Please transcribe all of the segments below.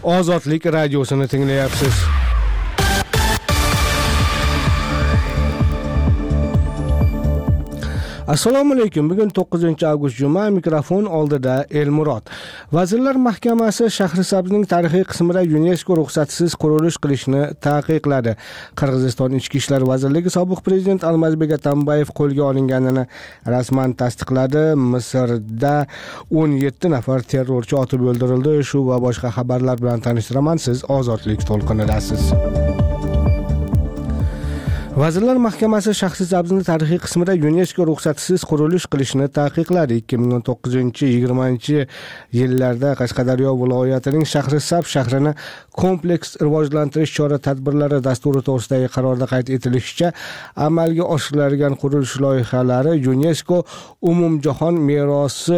Ozodlik radiosini tinglayapsiz. Assalomu alaykum. Bugun 9-avgust juma, mikrofon oldida Elmurod. Vazirlar Mahkamasi Shahrisabzning tarixiy qismida UNESCO ruxsatsiz qurilish qilishni taqiqladi. Qirg'iziston Ichki ishlar vazirligi sobiq prezident Almazbek Atambayev qo'lga olinganini rasman tasdiqladi. Misrda 17 nafar terrorchi otib o'ldirildi. Shu va boshqa xabarlar bilan tanishtiraman. Siz Ozodlik to'lqinidasiz. Vazirlar Mahkamasi Shahrisabzning tarixiy qismida UNESCO ruxsatsiz qurilish qilishni taqiqladi. 2019-20 yillarda Qashqadaryo viloyatining Shahrisabz shahrini kompleks rivojlantirish chora-tadbirlari dasturi to'g'risidagi qarorda qayd etilishicha, amalga oshiriladigan qurilish loyihalari UNESCO umumjahon merosi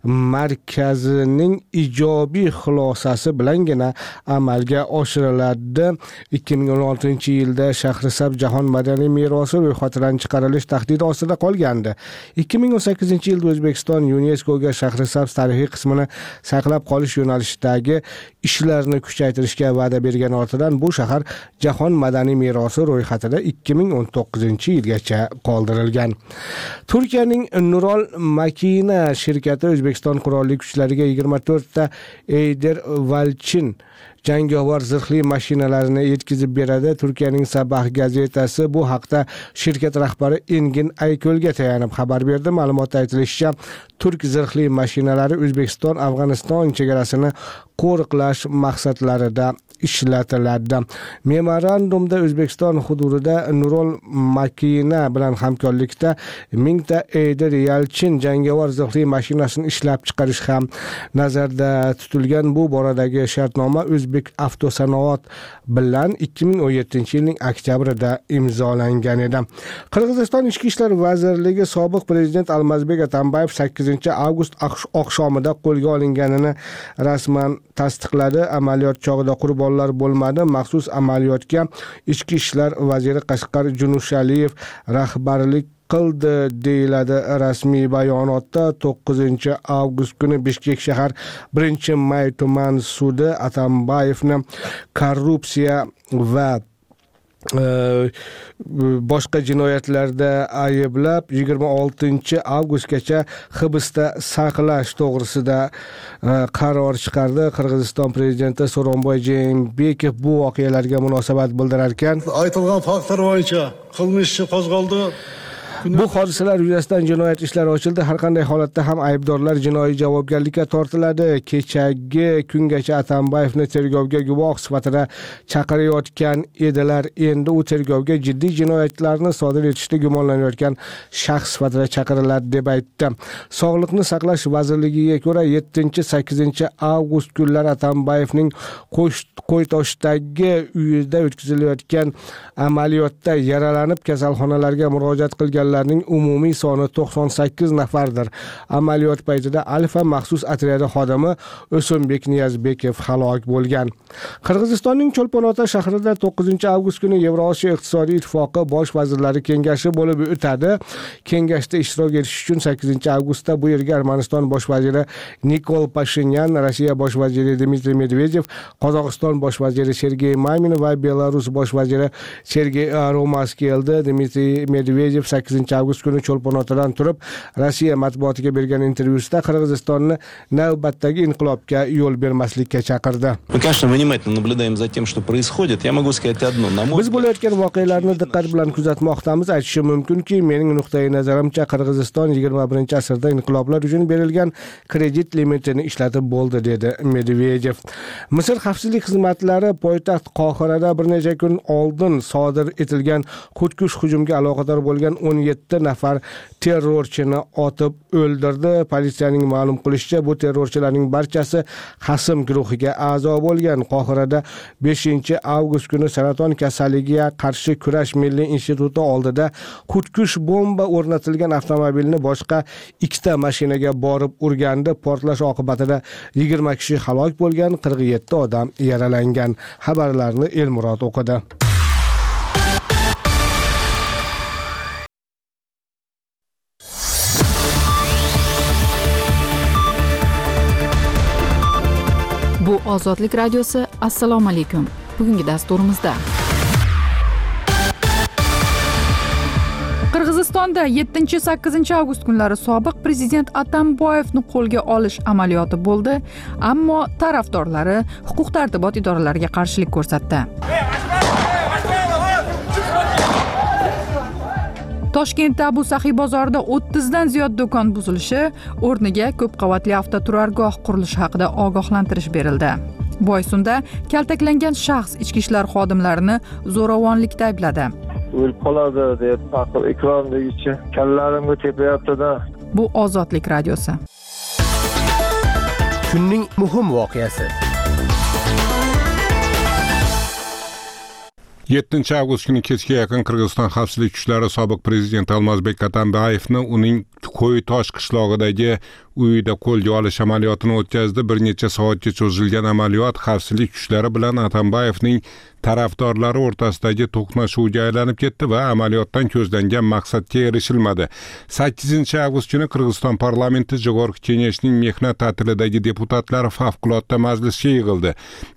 markazining ijobiy xulosasi bilangina amalga oshiriladi. 2016-yilda Shahrisabz jahon madaniy merosi ro'yxatidan chiqarilish tahdidi ostida qolgandi. 2018-yilda O'zbekiston UNESCOga Shahrisabz tarixiy qismini saqlab qolish yo'nalishidagi ishlarni kuchaytirishga va'da bergan ortidan bu shahar jahon madaniy merosi ro'yxatida 2019-yilgacha qoldirilgan. Turkiyaning Nurol Makina shirkati O'zbekiston qurolli kuchlariga 24 ta Eyder Valchin jangovar zirhli mashinalarini yetkazib beradi. Turkiyaning Sabah gazetasi bu haqda shirkat rahbari Engin Ayko'lga tayanib xabar berdi. Ma'lumotda aytilishicha, turk zirhli mashinalari O'zbekiston Afg'oniston chegarasini qo'riqlash maqsadlarida ishlatiladi. Memorandumda O'zbekiston hududida Nurol Makina bilan hamkorlikda 1000 ta Eyder Yalchin jangovar zirhli mashinasini ishlab chiqarish ham nazarda tutilgan. Bu boradagi shartnoma O'zbek avtosanoat bilan 2017-yilning oktyabrida imzolangan edi. Qirg'iziston Ichki ishlar vazirligi sobiq prezident Almazbek Atambayev 8-avgust oqshomida qo'lga olinganini rasman tasdiqladi. Amaliyot chog'ida qurbonlar bo'lmadi. Maxsus amaliyotga Ichki ishlar vaziri Qashqar Junusaliyev rahbarlik qildi deyiladi rasmiy bayonotda. 9-avgust kuni Bishkek shahar 1-may tuman sudi Atambayevni korrupsiya va boshqa jinoyatlarda ayblab 26-avgustgacha hibsda saqlash to'g'risida qaror chiqardi. Qirg'iziston prezidenti So'ronboy Jeenbekov bu voqealarga munosabat bildirar ekan, aytilgan faktlar bo'yicha qilmish ishi qo'zg'aldi. Bu hodisalar yuzasidan jinoyat ishlari ochildi. Har qanday holatda ham aybdorlar jinoiy javobgarlikka tortiladi. Kechagi kungacha Atambayevni tergovga guvoh sifatida chaqirayotgan edilar. Endi u tergovga jiddiy jinoyatlarni sodir etishda gumonlanayotgan shaxs sifatida chaqiriladi deb aytdi. Sog'liqni saqlash vazirligiga ko'ra 7-8-avgust kunlari Atambayevning Qo'ytoshdagi uyida o'tkazilayotgan amaliyotda yaralanib kasalxonalarga murojaat qilganlarning umumiy soni 98 nafardir. Amaliyot paytida Alfa maxsus otryadi xodimi O'sonbek Niyazbekov halok bo'lgan. Qirg'izistonning Cho'lpon-Ota shahrida 9-avgust kuni Yevrosiyo iqtisodiy ittifoqi bosh vazirlari kengashi bo'lib o'tadi. Kengashda ishtirok etish uchun 8-avgustda bu yerga Armaniston bosh vaziri Nikol Pashinyan, Rossiya bosh vaziri Dmitriy Medvedev, Qozog'iston bosh vaziri Sergey Mamin va Belarus bosh vaziri Sergey Romas keldi. Dmitriy Medvedev 8-avgust kuni Cho'lpon-Otadan turib Rossiya matbuotiga bergan intervyusida Qirg'izistonni navbatdagi inqilobga yo'l bermaslikka chaqirdi. Мы, конечно, внимательно наблюдаем за тем, что происходит. Я могу сказать одно. Biz bo'layotgan voqealarni diqqat bilan kuzatmoqdamiz. Aytishim mumkinki, mening nuqtai nazarimcha Qirg'iziston 21-asrda inqiloblar uchun berilgan kredit limitini ishlatib bo'ldi, dedi Medvedev. Misr xavfsizlik xizmatlari poytaxt Qohirada bir necha kun oldin sodir etilgan xudkush hujumga aloqador bo'lgan 17 nafar terrorchini otib o'ldirdi. Politsiyaning ma'lum qilishicha, bu terrorchilarning barchasi Hasim guruhiga a'zo bo'lgan. Qohirada 5-avgust kuni saraton kasalligiga qarshi kurash milliy instituti oldida xudkush bomba o'rnatilgan avtomobilni boshqa 2 ta mashinaga borib urgandi. Portlash oqibatida 20 kishi halok bo'lgan, 47 odam yaralangan. Xabarlarni Elmurod o'qidi. Bu Ozodlik radiosi. Assalomu alaykum. Bugungi dasturimizda Qirg'izistonda 7-8 avgust kunlari sobiq prezident Atamboyevni qo'lga olish amaliyoti bo'ldi, ammo tarafdorlari huquq-tartibot idoralariga qarshilik ko'rsatdi. Toshkentda Abu Sahiy bozorida 30 dan ziyod do'kon buzilishi, o'rniga ko'p qavatli avtoturargoh qurilishi haqida ogohlantirish berildi. Boysunda kaltaklangan shaxs ichki ishlar xodimlarini zo'ravonlikda aybladi. O'lib qoladi deb aql ekrondagi kallarimga tepayapti-da. Bu Ozodlik radiosi. Kunning muhim voqeasi. 7 avgust kuni kechga yaqin Qirg'iziston xavfsizlik kuchlari sobiq prezident Almazbek Atambayevni uning Qo'ytosh qishlog'idagi uyida qo'lga olish amaliyotini o'tkazdi. Bir necha soatga cho'zilgan amaliyot xavfsizlik kuchlari bilan Atambayevning tarafdorlari o'rtasidagi to'qnashuvga aylanib ketdi va amaliyotdan ko'zlangan maqsadga erishilmadi. 8 avgust kuni Qirg'iziston parlamenti Jog'org'i Kengashining mehnat ta'tilidagi deputatlari favqulodda majlisga yig'ildi.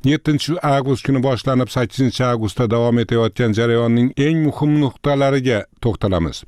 7 avgust kuni boshlanib 8 avgustda davom etayotgan jarayonning eng muhim nuqtalariga to'xtalamiz.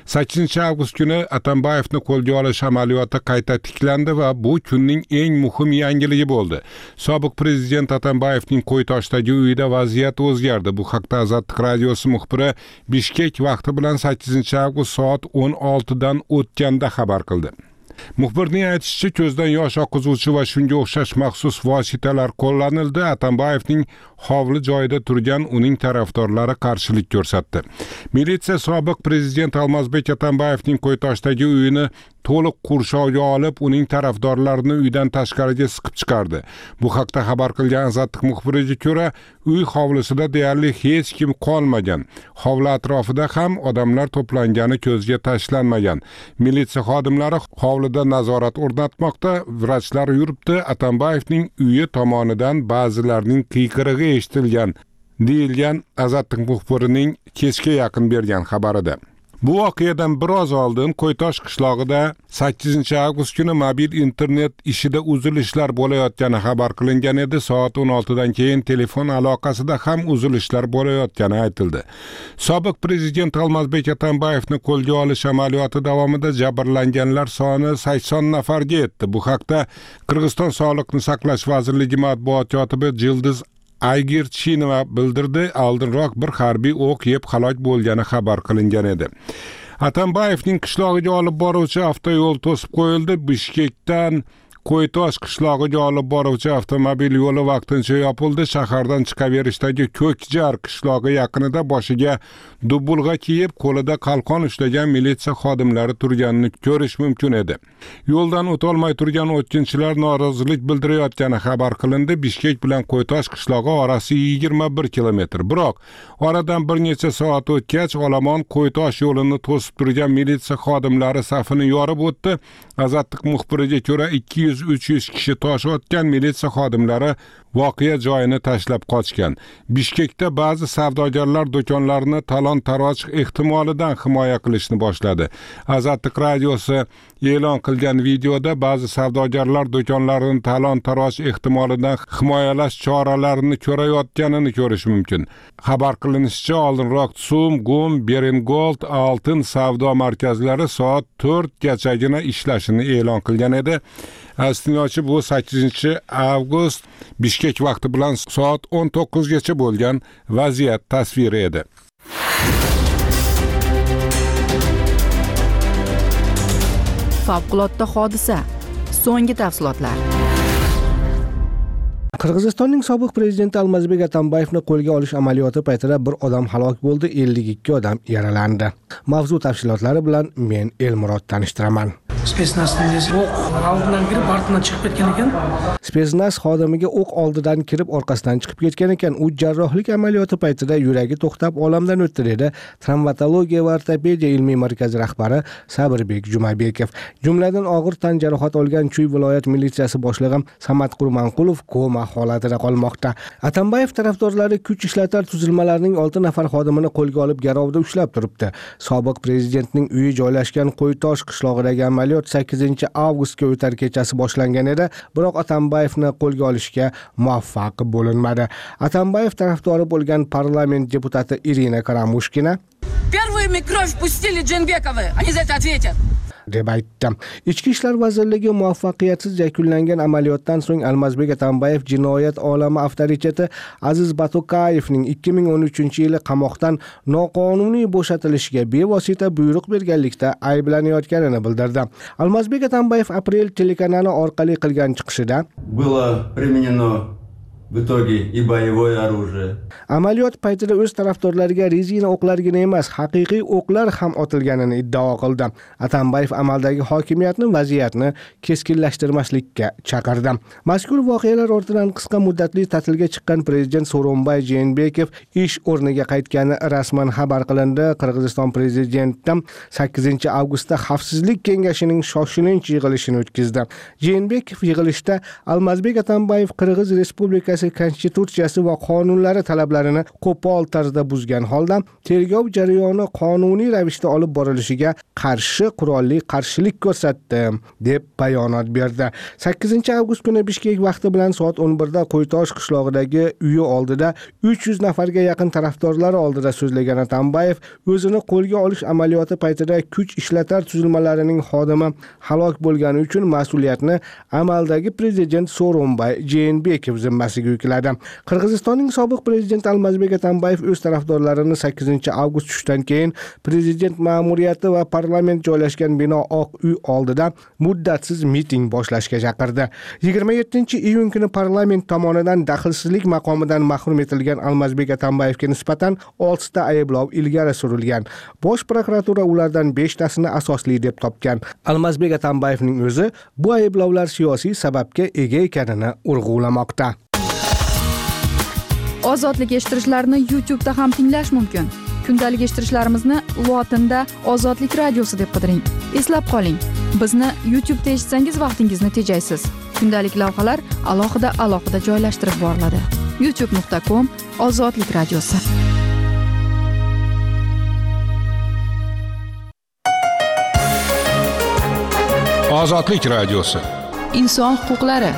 8 avgust kuni Atambayevni qo'lga olish amaliyoti qayta tiklandi va bu kunning eng muhim yangiligi bo'ldi. Sobiq prezident Atambayevning Qo'ytoshdagi uyida vaziyat o'zgardi. Bu haqda Ozodlik radiosi muxbiri Bishkek vaqti bilan 8 avgust soat 16 dan o'tganda xabar qildi. Muxbirning aytishicha, ko'zdan yosh oqizuvchi va shunga o'xshash maxsus vositalar qo'llanildi. Atambayevning hovli joyida turgan uning tarafdorlari qarshilik ko'rsatdi. Militsiya sobiq prezident Almazbek Atambayevning Qo'ytoshdagi uyini to'liq qurshovga olib, uning tarafdorlarini uydan tashqariga siqib chiqardi. Bu haqda xabar qilgan Ozodlik muxbiriga ko'ra, uy hovlisida deyarli hech kim qolmagan. Hovli atrofida ham odamlar to'plangani ko'zga tashlanmagan. Militsiya xodimlari hovlida nazorat o'rnatmoqda, vrachlar yuribdi. Atambayevning uyi tomonidan ba'zilarning qiyqirig'i eshitilgan, deyilgan Ozodlik muxbirining kechga yaqin bergan xabarida. Bu voqeadan biroz oldin Qo'ytosh qishlog'ida 8 avgust kuni mobil internet ishida uzilishlar bo'layotgani xabar qilingan edi. Soat 16 dan keyin telefon aloqasida ham uzilishlar bo'layotgani aytildi. Sobiq prezident Almazbek Atambayevni qo'lga olish amaliyoti davomida jabrlanganlar soni 80 nafarga yetdi. Bu haqda Qirg'iziston Sog'liqni saqlash vazirligi matbuot kotibi Jildiz Aygirchinova bildirdi. Oldinroq bir harbiy o'q yeb halok bo'lgani xabar qilingan edi. Atambayevning qishlog'iga olib boruvchi avtoyo'l to'sib qo'yildi. Bishkekdan Qo'ytosh qishlog'iga olib boruvchi avtomobil yo'li vaqtincha yopildi. Shahardan chiqaverishdagi Ko'kjar qishlog'i yaqinida boshiga dubulg'a kiyib, qo'lida qalqon ushlagan militsiya xodimlari turganini ko'rish mumkin edi. Yo'ldan o'tolmay turgan o'tkinchilar norozilik bildirayotgani xabar qilindi. Bishkek bilan Qo'ytosh qishlog'i orasi 21 kilometr. Biroq oradan bir necha soat o'tgach, olomon Qo'ytosh yo'lini to'sib turgan militsiya xodimlari safini yorib o'tdi. Ozodlik muxbiriga ko'ra 200-300 kishi tosh otgan militsiya xodimlari voqea joyini tashlab qochgan. Bishkekda ba'zi savdogarlar do'konlarini talon-taroj ehtimolidan himoya qilishni boshladi. Ozodlik radiosi e'lon qilgan videoda ba'zi savdogarlar do'konlarini talon-taroj ehtimolidan himoyalash choralarini ko'rayotganini ko'rish mumkin. Xabar qilinishicha, oldinroq Tsum, Gum, Berengold, Oltin savdo markazlari soat 4 gachagina ishlashini e'lon qilgan edi. Aslinochi bu 8 avgust Bishkek vaqti bilan soat 19 gacha bo'lgan vaziyat tasviri edi. Favqulodda hodisa. So'nggi tafsilotlar. Qirg'izistonning sobiq prezidenti Almazbek Atambayevni qo'lga olish amaliyoti paytida bir odam halok bo'ldi, 52 odam yaralandi. Mavzu tafsilotlari bilan men Elmurod tanishtiraman. Spetsnaz oldidan kirib, ortidan chiqib ketgan ekan. Spetsnaz xodimiga o'q oldidan kirib, orqasidan chiqib ketgan ekan. U jarrohlik amaliyoti paytida yuragi to'xtab olamdan o'tdi dedi Travmatologiya va ortopediya ilmiy markazi rahbari Sabirbek Jumabekov. Jumladan og'ir tan jarohat olgan Chuy viloyat militsiyasi boshlig'i Samat Qurmanqulov koma holatida qolmoqda. Atambayev tarafdorlari kuch ishlatar tuzilmalarining 6 nafar xodimini qo'lga olib garovda ushlab turibdi. Sobiq prezidentning uyi joylashgan Qo'ytosh qishlog'idagi amaliyot amaliyot 8-avgustga o'tar kechasi boshlangan edi, biroq Atambayevni qo'lga olishga muvaffaq bo'linmadi. Atambayev tarafdori bo'lgan parlament deputati Irina Karamushkina Первыми кровь пустили Дженбековы, они за это ответят. deb aytdi. Ichki ishlar vazirligi muvaffaqiyatsiz yakunlangan amaliyotdan so'ng Almazbek Atambayev jinoyat olami avtoriteti Aziz Batukayevning 2013-yili qamoqdan noqonuniy bo'shatilishiga bevosita buyruq berganlikda ayblanayotganini bildirdi. Almazbek Atambayev aprel telekanali orqali qilgan chiqishida было применено в итоге и боевое оружие. Amaliyot paytida o'z tarafdorlariga rezina o'qlargina emas, haqiqiy o'qlar ham otilganini iddao qildi. Atambayev amaldagi hokimiyatni vaziyatni keskinlashtirmaslikka chaqirdi. Mazkur voqealar ortidan qisqa muddatli ta'tilga chiqqan prezident Sooronbay Jeenbekov ish o'rniga qaytgani rasman xabar qilindi. Qirg'iziston prezidenti 8-avgustda Xavfsizlik kengashining shoshilinch yig'ilishini o'tkazdi. Jeenbekov yig'ilishda Almazbek Atambayev Qirg'iz Respublikasi konstitutsiyasi va qonunlari talablarini qo'pol tarzda buzgan holda tergov jarayoni qonuniy ravishda olib borilishiga qarshi qurolli qarshilik ko'rsatdi deb bayonot berdi. 8-avgust kuni Bishkek vaqti bilan soat 11 da Qo'ytosh qishlog'idagi uyi oldida 300 nafarga yaqin tarafdorlari oldida so'zlagan Atambayev o'zini qo'lga olish amaliyoti paytida kuch ishlatar tuzilmalarining xodimi halok bo'lgani uchun mas'uliyatni amaldagi prezident Sooronbay Jeenbekov zimmasiga yukladi. Qirg'izistonning sobiq prezidenti Almazbek Atambayev o'z tarafdorlarini 8-avgust tushdan keyin prezident ma'muriyati va parlament joylashgan bino Oq uy oldida muddatsiz miting boshlashga chaqirdi. 27-iyun kuni parlament tomonidan daxlsizlik maqomidan mahrum etilgan Almazbek Atambayevga nisbatan 6 ta ayblov ilgari surilgan. Bosh prokuratura ulardan 5 tasini asosli deb topgan. Almazbek Atambayevning o'zi bu ayblovlar siyosiy sababga ega ekanini urg'ulamoqda. Ozodlik eshittirishlarni YouTube'da ham tinglash mumkin. Kundalik eshittirishlarimizni lotinda Ozodlik radiosi deb qidiring. Eslab qoling, bizni YouTube'da eshitsangiz vaqtingizni tejaysiz. Kundalik lavhalar alohida joylashtirib boriladi. youtube.com/Ozodlik radiosi. Ozodlik radiosi. Inson huquqlari.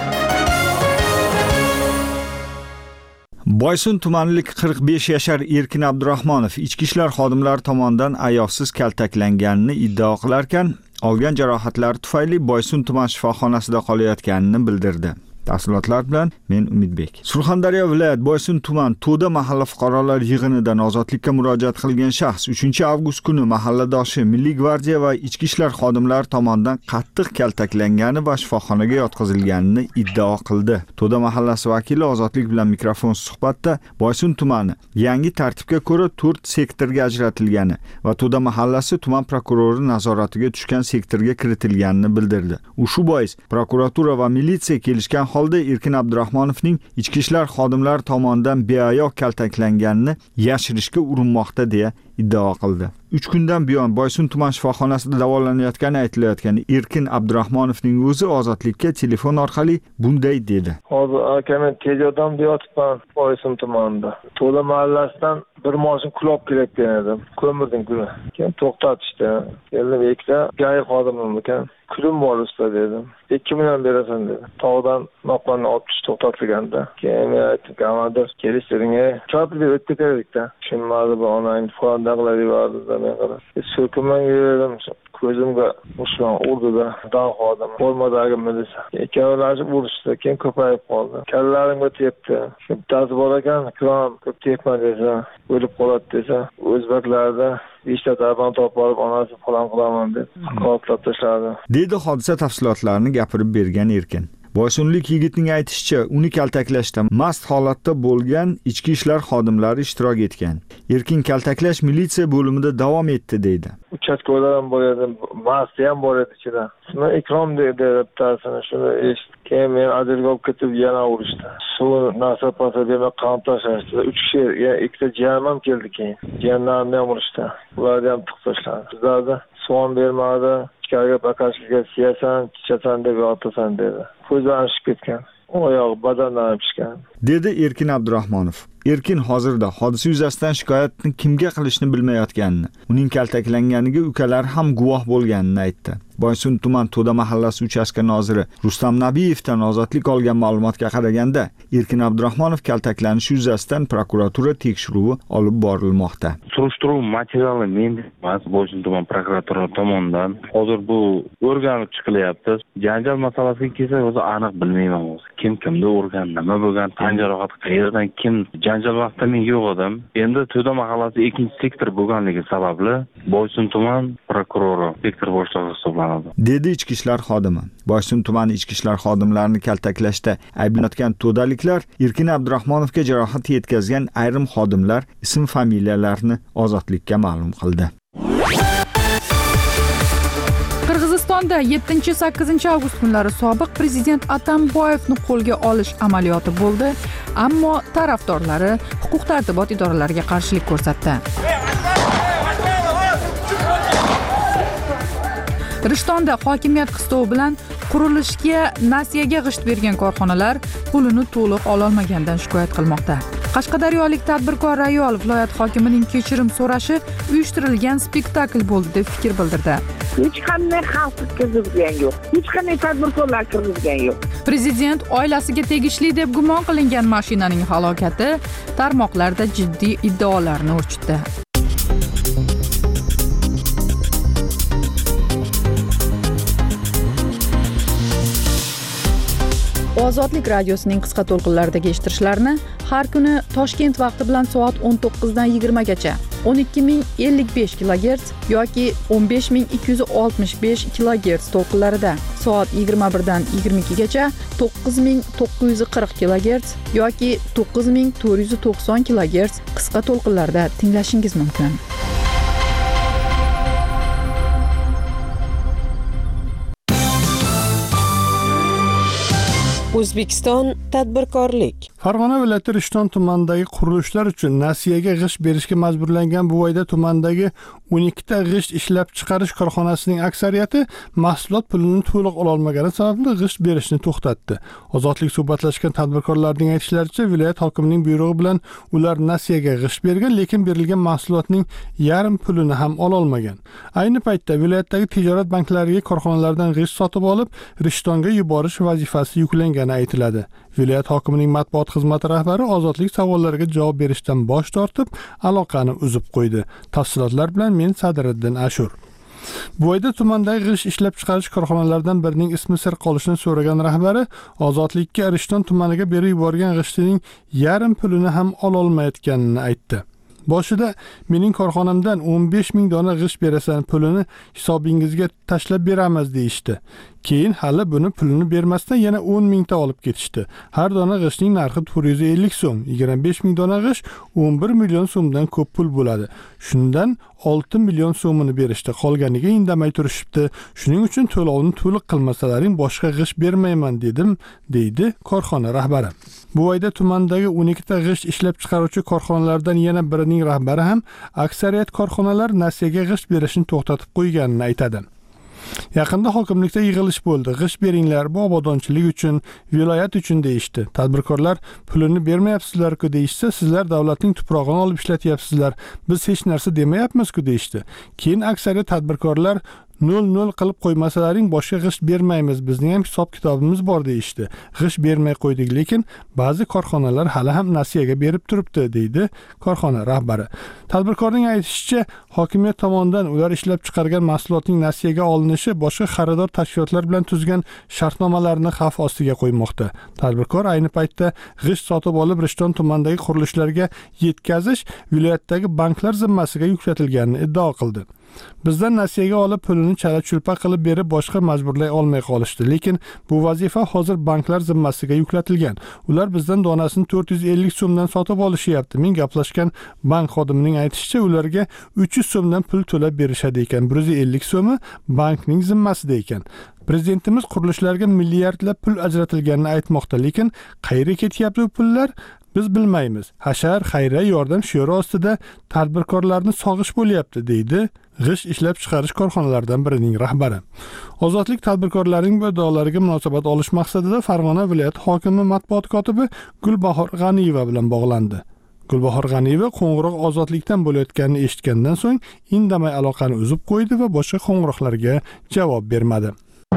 Boysun tumanlik 45 yashar Erkin Abdurahmonov ichki ishlar xodimlari tomonidan ayovsiz kaltaklanganini iddao qilarkan, olgan jarohatlari tufayli Boysun tuman shifoxonasida qolayotganini bildirdi. Tafsilotlar bilan men Umidbek. Surxondaryo viloyat Boysun tuman To'da mahalla fuqarolar yig'inidan ozodlikka murojaat qilgan shaxs 3-avgust kuni mahalladoshi Milliy gvardiya va ichki ishlar xodimlari tomonidan qattiq kaltaklangani va shifoxonaga yotqizilganini iddao qildi. To'da mahallasi vakili ozodlik bilan mikrofon suhbatda Boysun tumani yangi tartibga ko'ra 4 sektorga ajratilgani va To'da mahallasi tuman prokurori nazoratiga tushgan sektorga kiritilganini bildirdi. Shu bois prokuratura va militsiya kelishgan holda Erkin Abdurahmonovning ichki ishlar xodimlari tomonidan beayo kaltaklanganini yashirishga urinmoqda deya iddao qildi. 3 kundan buyon Boysun tuman shifoxonasida davolanayotgani aytilayotgan Erkin Abdurahmonovning o'zi ozodlikka telefon orqali bunday dedi. Hozir akamen tejodamda yotibman Boysun tumanida. To'da mahallasidan bir mashin kulab kelayotgan edim. Ko'mirdim kuni. Keyin to'xtatishdi. Keldim ikkita gay xodimim ekan. Kulim bor usta dedim. 2 million berasan dedi. Tog'dan noqonni olib chiqib to'xtatilganda. Keyin men aytdim, "Kamadir, kelishtiring. Chopib o'tib kerakda." Tushunmadi bu onang falan daqlar yubordi men qarab. So'kimman yuradim. Ko'zimga ushlan urdi-da, dog' xodim. Bo'lmadagi milisa. Ikkovlari urishdi, keyin ko'payib qoldi. Kallarimga tepdi. Bittasi bor ekan, "Krom, ko'p tepma" desa, o'lib qoladi desa, o'zbeklarda ishda darban topib olib onasi falan qilaman deb qo'tlab tashladi. Dedi hodisa tafsilotlarini gapirib bergan Erkin. Boysunlik yigitning aytishicha, uni kaltaklashda mast holatda bo'lgan ichki ishlar xodimlari ishtirok etgan. Erkin kaltaklash militsiya bo'limida davom etdi deydi. Uchastkolar ham bor edi, mast ham bor edi ichida. Shuni Ikrom dedi bitasini, shuni eshitib, keyin men adirga olib ketib yana urishdi. Suv nasab pasa demay qon tashlashdi. 3 kishi, ikkita jiyanim ham keldi keyin. Jiyanlarimni ham urishdi. Ularni ham tiqib tashladi. Bizlarda so'm bermadi. Ichkariga bakashlikka siyasan, chichasan deb yotasan dedi. Ko'zlari shishib ketgan. Oyoq badandan pishgan. Dedi Erkin Abdurahmonov. Erkin hozirda hodisa yuzasidan shikoyatni kimga qilishni bilmayotganini, uning kaltaklanganiga ukalari ham guvoh bo'lganini aytdi. Boysun tuman To'da mahallasi uchastka noziri Rustam Nabiyevdan ozodlik olgan ma'lumotga qaraganda, Erkin Abdurahmonov kaltaklanishi yuzasidan prokuratura tekshiruvi olib borilmoqda. Surishtiruv materiali menda emas, Boysun tuman prokuratura tomonidan hozir bu o'rganib chiqilyapti. Janjal masalasiga kelsak, o'zi aniq bilmayman o'zi. Kim kimni urgan, nima bo'lgan, tan jarohati qayerdan, kim janjal vaqtida men yo'q edim. Endi To'da mahallasi 2-sektor bo'lganligi sababli Boysun tuman prokurori sektor boshlig'i hisoblanadi. Dedi ichki ishlar xodimi. Boysun tumani ichki ishlar xodimlarini kaltaklashda ayblanayotgan to'daliklar Erkin Abdurahmonovga jarohat yetkazgan ayrim xodimlar ism-familiyalarini ozodlikka ma'lum qildi. Qirg'izistonda 7-8 avgust kunlari sobiq prezident Atamboyevni qo'lga olish amaliyoti bo'ldi, ammo tarafdorlari huquq-tartibot idoralariga qarshilik ko'rsatdi. Rishtonda hokimiyat qistovi bilan qurilishga nasiyaga g'isht bergan korxonalar pulini to'liq ololmagandan shikoyat qilmoqda. Qashqadaryolik tadbirkor Rayol viloyat hokimining kechirim so'rashi uyushtirilgan spektakl bo'ldi deb fikr bildirdi. Hech qanday xalq kirgizgan yo'q. Hech qanday tadbirkorlar kirgizgan yo'q. Prezident oilasiga tegishli deb gumon qilingan mashinaning halokati tarmoqlarda jiddiy iddaolarni urchitdi. Ozodlik radiosining qisqa to'lqinlaridagi eshittirishlarni har kuni Toshkent vaqti bilan soat 19 dan 20 gacha 12055 kHz yoki 15265 kHz to'lqinlarida, soat 21 dan 22 gacha 9940 kHz yoki 9490 kHz qisqa to'lqinlarda tinglashingiz mumkin. O'zbekiston tadbirkorlik. Farg'ona viloyati Rishton tumanidagi qurilishlar uchun nasiyaga g'isht berishga majburlangan Buvayda tumanidagi 12 ta g'isht ishlab chiqarish korxonasining aksariyati mahsulot pulini to'liq ololmagani sababli g'isht berishni to'xtatdi. Ozodlik suhbatlashgan tadbirkorlarning aytishlaricha, viloyat hokimining buyrug'i bilan ular nasiyaga g'isht bergan, lekin berilgan mahsulotning yarim pulini ham ololmagan. Ayni paytda viloyatdagi tijorat banklariga korxonalardan g'isht sotib olib, Rishtonga yuborish vazifasi yuklangan aytiladi. Viloyat hokimining matbuot xizmati rahbari ozodlik savollariga javob berishdan bosh tortib, aloqani uzib qo'ydi. Tafsilotlar bilan men Sadiriddin Ashur. Buvayda tumanidagi g'isht ishlab chiqarish korxonalaridan birining ismi sir qolishini so'ragan rahbari ozodlikka Rishton tumaniga berib yuborgan g'ishtining yarim pulini ham ololmayotganini aytdi. Boshida mening korxonamdan 15 ming dona g'isht berasan, pulini hisobingizga tashlab beramiz deyishdi. Keyin hali buni pulini bermasdan yana 10 mingta olib ketishdi. Har dona g'ishtning narxi 450 so'm, 25 ming dona g'isht 11 million so'mdan ko'p pul bo'ladi. Shundan 6 million so'mini berishdi. Qolganiga indamay turishibdi. Shuning uchun to'lovni to'liq qilmasalaring boshqa g'isht bermayman dedim, deydi korxona rahbari. Buvayda tumanidagi 12 ta g'isht ishlab chiqaruvchi korxonalardan yana birining rahbari ham aksariyat korxonalar nasiyaga g'isht berishni to'xtatib qo'yganini aytadi. Yaqinda hokimlikda yig'ilish bo'ldi. G'isht beringlar, bu obodonchilik uchun, viloyat uchun deyishdi. Tadbirkorlar pulini bermayapsizlar-ku deyishsa, sizlar davlatning tuprog'ini olib ishlatyapsizlar. Biz hech narsa demayapmiz-ku deyishdi. Keyin aksariyat tadbirkorlar 0 qilib qo'ymasalaring boshqa g'isht bermaymiz, bizning ham hisob kitobimiz bor deyishdi. G'isht bermay qo'ydik, lekin ba'zi korxonalar hali ham nasiyaga berib turibdi, deydi korxona rahbari. Tadbirkorning aytishicha, hokimiyat tomonidan ular ishlab chiqargan mahsulotning nasiyaga olinishi boshqa xaridor tashkilotlar bilan tuzgan shartnomalarni xavf ostiga qo'ymoqda. Tadbirkor ayni paytda g'isht sotib olib Rishton tumanidagi qurilishlarga yetkazish viloyatdagi banklar zimmasiga yuklatilganini iddao qildi. Bizdan nasiyaga olib pulini chala-chulpa qilib berib boshqa majburlay olmay qolishdi, lekin bu vazifa hozir banklar zimmasiga yuklatilgan. Ular bizdan donasini 450 so'mdan sotib olishyapti. Men gaplashgan bank xodimining aytishicha, ularga 300 so'mdan pul to'lab berishadi ekan. 150 so'mi bankning zimmasida ekan. Prezidentimiz qurilishlarga milliardlab pul ajratilganini aytmoqda, lekin qayerga ketyapti bu pullar? Biz bilmaymiz. Hashar, xayriya yordam shiori ostida tadbirkorlarni sog'ish bo'lyapti, deydi g'isht ishlab chiqarish korxonalaridan birining rahbari. Ozodlik tadbirkorlarining bu iddaolariga munosabat olish maqsadida Farg'ona viloyat hokimi matbuot kotibi Gulbahor G'aniyeva bilan bog'landi. Gulbahor G'aniyeva qo'ng'iroq ozodlikdan bo'layotganini eshitgandan so'ng indamay aloqani uzib qo'ydi va boshqa qo'ng'iroqlarga javob bermadi.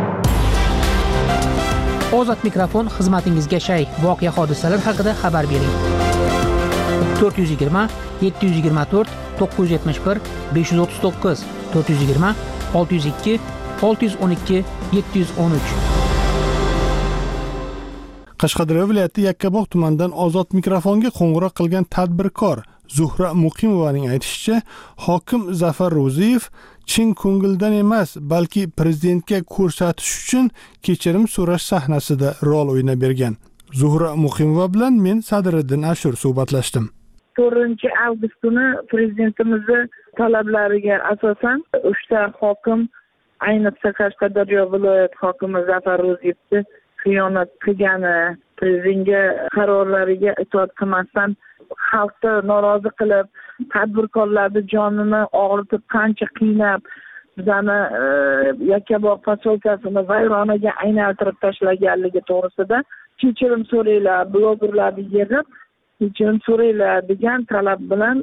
Ozod mikrofon xizmatingizga shay. Voqea hodisalar haqida xabar bering. 420 724 971 539 420 602 612 713. Qashqadaryo viloyati Yakkabog' tumanidan ozod mikrofonga qo'ng'iroq qilgan tadbirkor Zuhra Muqimovaning aytishicha, hokim Zafar Ro'ziyev chin ko'ngildan emas, balki prezidentga ko'rsatish uchun kechirim so'rash sahnasida rol o'ynab bergan. Zuhra Muqimova bilan men Sadriddin Ashur suhbatlashdim. 4-avgust kuni prezidentimizni talablariga asosan 3 ta hokim, ayniqsa Qashqadaryo viloyat hokimi Zafar Ro'ziyevni xiyonat qilgani, prezidentga qarorlariga itoat qilmasdan xalqni norozi qilib, tadbirkorlarning jonini og'ritib, qancha qiynab, bizani Yakkabog' posyolkasini vayronaga aylantirib tashlaganligi to'g'risida kechirim so'raylar, blogerlarni yig'ib kechirim so'raylar degan talab bilan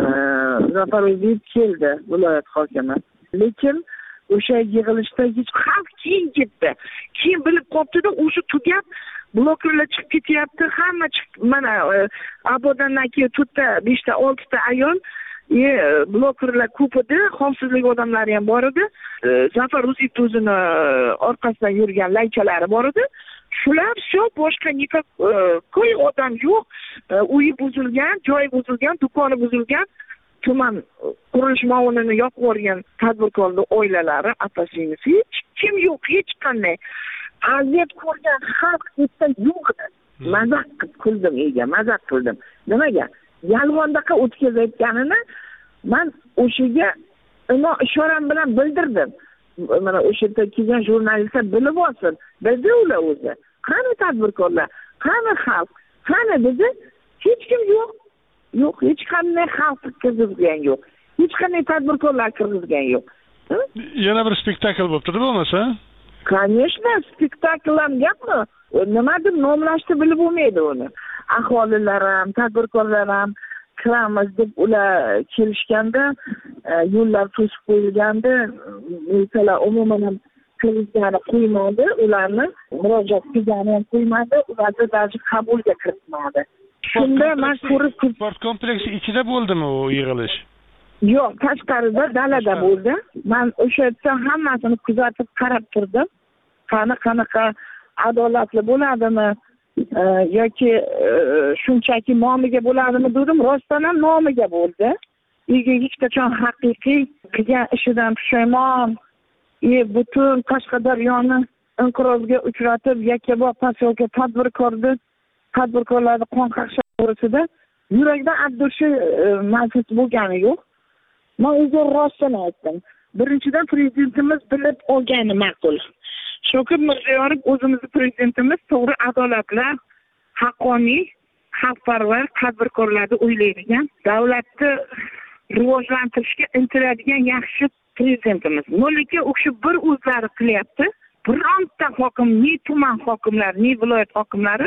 Zafar Ro'ziyev keldi viloyat hokimi. Lekin o'sha yig'ilishda hech xalq keyin ketdi. Keyin bilib qolibdi-da, o'sha tugab blogerlar chiqib ketyapti. Hamma mana Abodandan keyin 4 ta, 5 ta, 6 ta ayol, blogerlar ko'p edi, xavfsizlik odamlari ham bor edi. Zafar Ro'ziyev o'zini orqasidan yurgan laychalari bor edi. Shular shu boshqa ko'y odam yo'q. Uyi buzilgan, joyi buzilgan, do'koni buzilgan. Tuman qurilish maonini yoqib yuborgan tadbirkorning oilalari, ota-singlisi hech kim yo'q, hech qanday. Aziyat ko'rgan xalq hech yo'q edi. Mazaq qildim, mazaq qildim. Nimaga? Yolg'ondaqa o'tkazayotganini men o'shaga ishoram bilan bildirdim. Mana o'sha yerda kelgan jurnalistlar bilib olsin. Bizda ular o'zi. Qani tadbirkorlar, qani xalq, qani bizni hech kim yo'q. Yo'q, hech qanday xalq kirgizgan yo'q. Hech qanday tadbirkorlar kirgizgan yo'q. Yana bir spektakl bo'libdi bo'lmasa? Конечно, spektakl ham gapmi? Nimadir nomlashni bilib bo'lmaydi uni. Aholilar ham, tadbirkorlar ham kiramiz deb ular kelishganda, yo'llar to'sib qo'yilganda, masalan, umuman ham kirishgani qo'ymadi, ularni murojaat qilgani ham qo'ymadi, ularni даже qabulga kiritmadi. Shunda men ko'rib, sport kompleksi ichida bo'ldimi u yig'ilish? Yo'q, tashqarida, dalada bo'ldi. Men o'sha yerda hammasini kuzatib qarab turdim. Qanaqa adolatli bo'ladimi yoki shunchaki nomiga bo'ladimi dedim. Rostdan ham nomiga bo'ldi. Hech qachon haqiqiy qilgan ishidan pushaymon, butun Qashqadaryoni inqirozga uchratib, Yakkabog' posyolka tadbirkorlarni qon qaqshash to'g'risida yurakdan abdurshi mavjud bo'lgani yo'q. Men o'zim rostini aytdim. Birinchidan prezidentimiz bilib olgani ma'qul. Shavkat Mirziyoyev o'zimizning prezidentimiz to'g'ri, adolatli, haqqoniy, xalqparvar tadbirkorlarni o'ylaydigan, davlatni rivojlantirishga intiladigan yaxshi prezidentimiz. Lekin o'sha bir o'zlari qilyapti. Bironta hokim, ni tuman hokimlari, ni viloyat hokimlari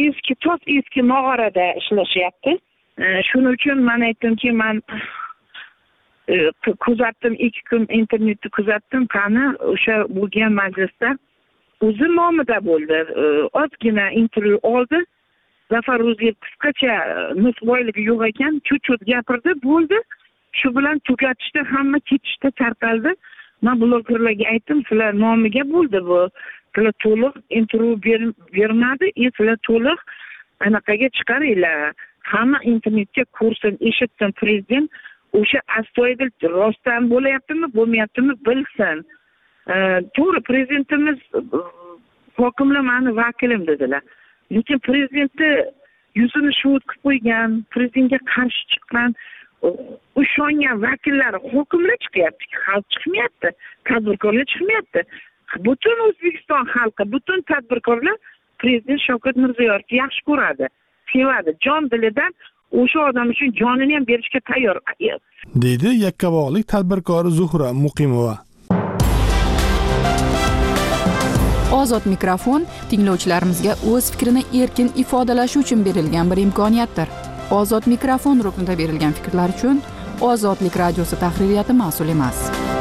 eski nog'orada ishlashyapti. Shuning uchun men aytdimki, men kuzatdim, 2 kun internetni kuzatdim, qani o'sha bo'lgan majlisda o'zi nomida bo'ldi. Ozgina intervyu oldi. Zafar Ro'ziyev qisqacha nusvoyligi yo'q ekan, cho'chut gapirdi, bo'ldi. Shu bilan tugatishda hamma ketishda tarqaldi. Men blogerlarga aytdim, sizlar nomiga bo'ldi bu. Sizlar to'liq intervyu bermadi, sizlar to'liq anaqaga chiqaringlar. Hamma internetga ko'rsin, eshitsin, prezident o'sha astoydil rostdan bo'layaptimi, bo'lmayaptimi bilsin. To'g'ri, prezidentimiz hokimlar meni vakilim dedilar. Lekin prezidentni yuzini shuvut qilib qo'ygan, prezidentga qarshi chiqqan, ishongan vakillari hokimlar chiqyapti, xalq chiqmayapti, tadbirkorlar chiqmayapti. Butun O'zbekiston xalqi, butun tadbirkorlar prezident Shavkat Mirziyoyevni yaxshi ko'radi, sevadi, jon dilidan o'sha odam uchun jonini ham berishga tayyor, deydi Yakkabog'lik tadbirkor Zuhra Muqimova. Ozod mikrofon tinglovchilarimizga o'z fikrini erkin ifodalashi uchun berilgan bir imkoniyatdir. Ozod mikrofon ruknida berilgan fikrlar uchun Ozodlik radiosi tahririyati mas'ul emas.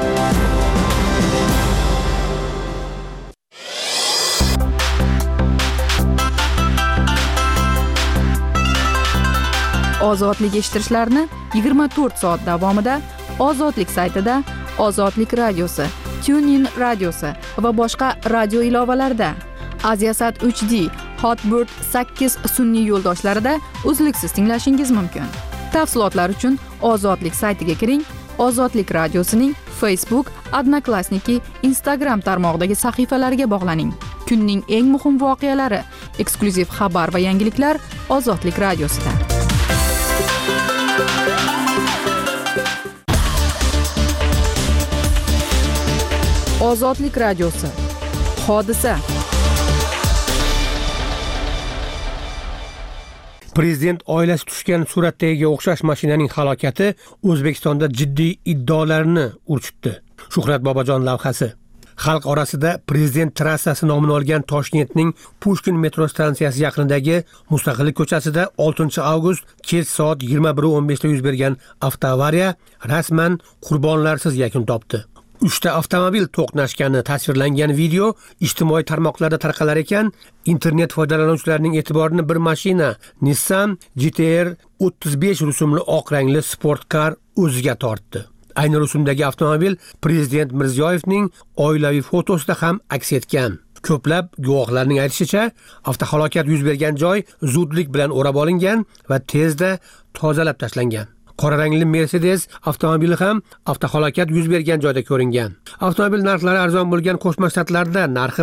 Ozodlik eshittirishlarni 24 soat davomida Ozodlik saytida, Ozodlik radiosi, TuneIn radiosi va boshqa radio ilovalarida, Aziasat 3D, Hotbird 8 sun'iy yo'ldoshlarida uzluksiz tinglashingiz mumkin. Tafsilotlar uchun Ozodlik saytiga kiring, Ozodlik radiosining Facebook, Odnoklassniki, Instagram tarmog'idagi sahifalariga bog'laning. Kunning eng muhim voqealari, eksklyuziv xabar va yangiliklar Ozodlik radiosida. Ozodlik radiosi. Hodisa. Prezident oilasi tushgan suratdagi o'xshash mashinaning halokati O'zbekistonda jiddiy iddaolarni urchitdi. Shuhrat Bobojon lavhasi. Xalq orasida Prezident trassasi nomini olgan Toshkentning Pushkin metro stansiyasi yaqinidagi Mustaqillik ko'chasida 6 avgust kech soat 21:15 da yuz bergan avtoavariya rasman qurbonlarsiz yakun topdi. 3 ta avtomobil to'qnashgani tasvirlangan video ijtimoiy tarmoqlarda tarqalar ekan, internet foydalanuvchilarining e'tiborini bir mashina Nissan GT-R 35 rusumli oq rangli sportkar o'ziga tortdi. Ayni rusumdagi avtomobil Prezident Mirziyoyevning oilaviy fotosida ham aks etgan. Ko'plab guvohlarning aytishicha, avtohalokat yuz bergan joy zudlik bilan o'rab olingan va tezda tozalab tashlangan. Qora rangli Mercedes avtomobili ham avtohalokat yuz bergan joyda ko'ringan. Avtomobil narxlari arzon bo'lgan Qo'shma Shtatlarda narxi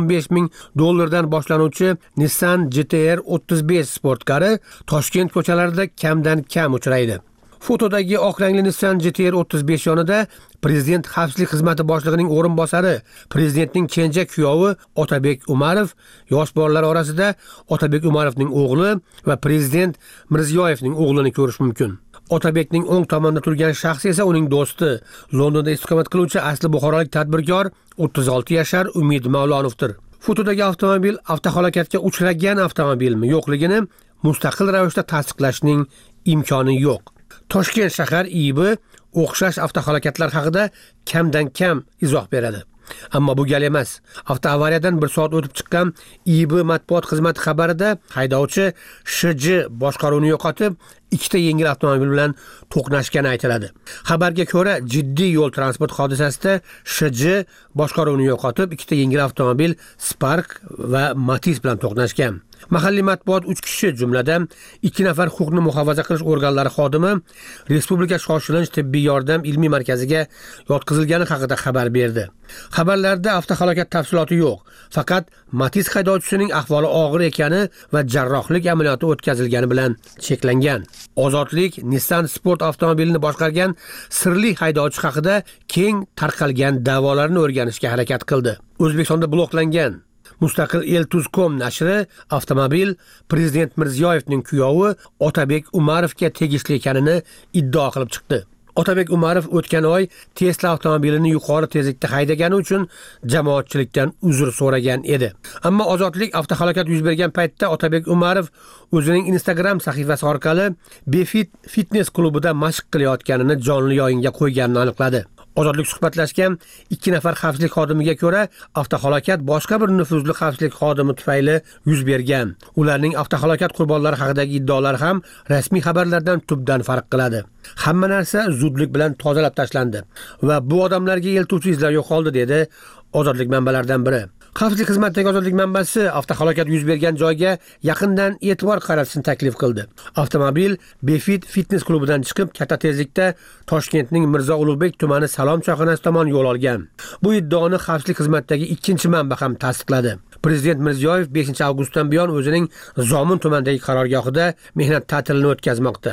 $115,000 dan boshlanuvchi Nissan GT-R 35 sportkari Toshkent ko'chalarida kamdan kam uchraydi. Fotodagi oq rangli Nissan GT-R 35 yonida Prezident xavfsizlik xizmati boshlig'ining o'rinbosari, prezidentning kenja kuyovi Otabek Umarov, yosh bolalar orasida Otabek Umarovning o'g'li va Prezident Mirziyoyevning o'g'lini ko'rish mumkin. Otabekning o'ng tomonda turgan shaxs esa uning do'sti, Londonda istiqomat qiluvchi asli buxorolik tadbirkor 36 yashar Umid Mavlonovdir. Fotodagi avtomobil avtohalokatga uchragan avtomobilmi yo'qligini mustaqil ravishda tasdiqlashning imkoni yo'q. Toshkent shahar IIB o'xshash avtohalokatlar haqida kamdan kam izoh beradi. Ammo bu gal emas. Avtoavariyadan 1 soat o'tib chiqqan IIB matbuot xizmati xabarida haydovchi SJ boshqaruvni yo'qotib, 2 ta yengil avtomobil bilan to'qnashgani aytiladi. Xabarga ko'ra, jiddiy yo'l transport hodisasida SJ boshqaruvni yo'qotib, 2 ta yengil avtomobil Spark va Matiz bilan to'qnashgan. Mahalliy matbuot 3 kishi, jumladan 2 nafar huquqni muhofaza qilish organlari xodimi Respublika shoshilinch tibbiy yordam ilmiy markaziga yotqizilgani haqida xabar berdi. Xabarlarda avtohalokat tafsiloti yo'q, faqat Matiz haydovchisining ahvoli og'ir ekani va jarrohlik amaliyoti o'tkazilgani bilan cheklangan. Ozodlik Nissan Sport avtomobilini boshqargan sirli haydovchi haqida keng tarqalgan da'volarni o'rganishga harakat qildi. O'zbekistonda bloklangan Mustaqil El.com nashri avtomobil Prezident Mirziyoyevning kuyovi Otabek Umarovga tegishli ekanini iddao qilib chiqdi. Otabek Umarov o'tgan oy Tesla avtomobilini yuqori tezlikda haydagani uchun jamoatchilikdan uzr so'ragan edi. Ammo Ozodlik avtohalokat yuz bergan paytda Otabek Umarov o'zining Instagram sahifasi orqali Befit fitness klubida mashq qilayotganini jonli yayinga qo'yganini aniqladi. Ozodlik suhbatlashgan 2 nafar xavfsizlik xodimiga ko'ra, avtohalokat boshqa bir nufuzli xavfsizlik xodimi tufayli yuz bergan. Ularning avtohalokat qurbonlari haqidagi iddaolari ham rasmiy xabarlardan tubdan farq qiladi. Hamma narsa zudlik bilan tozalab tashlandi va bu odamlarga eltuvchi izlar yo'qoldi, dedi Ozodlik manbalaridan biri. Xavfsizlik xizmatidagi Ozodlik manbasi avtohalokat yuz bergan joyga yaqindan e'tibor qaratishni taklif qildi. Avtomobil Befit fitness klubidan chiqib, katta tezlikda Toshkentning Mirzo Ulug'bek tumani Salom choyxonasi tomon yo'l olgan. Bu iddaoni xavfsizlik xizmatidagi ikkinchi manba ham tasdiqladi. Prezident Mirziyoyev 5 avgustdan buyon o'zining Zomin tumanidagi qarorgohida mehnat ta'tilini o'tkazmoqda.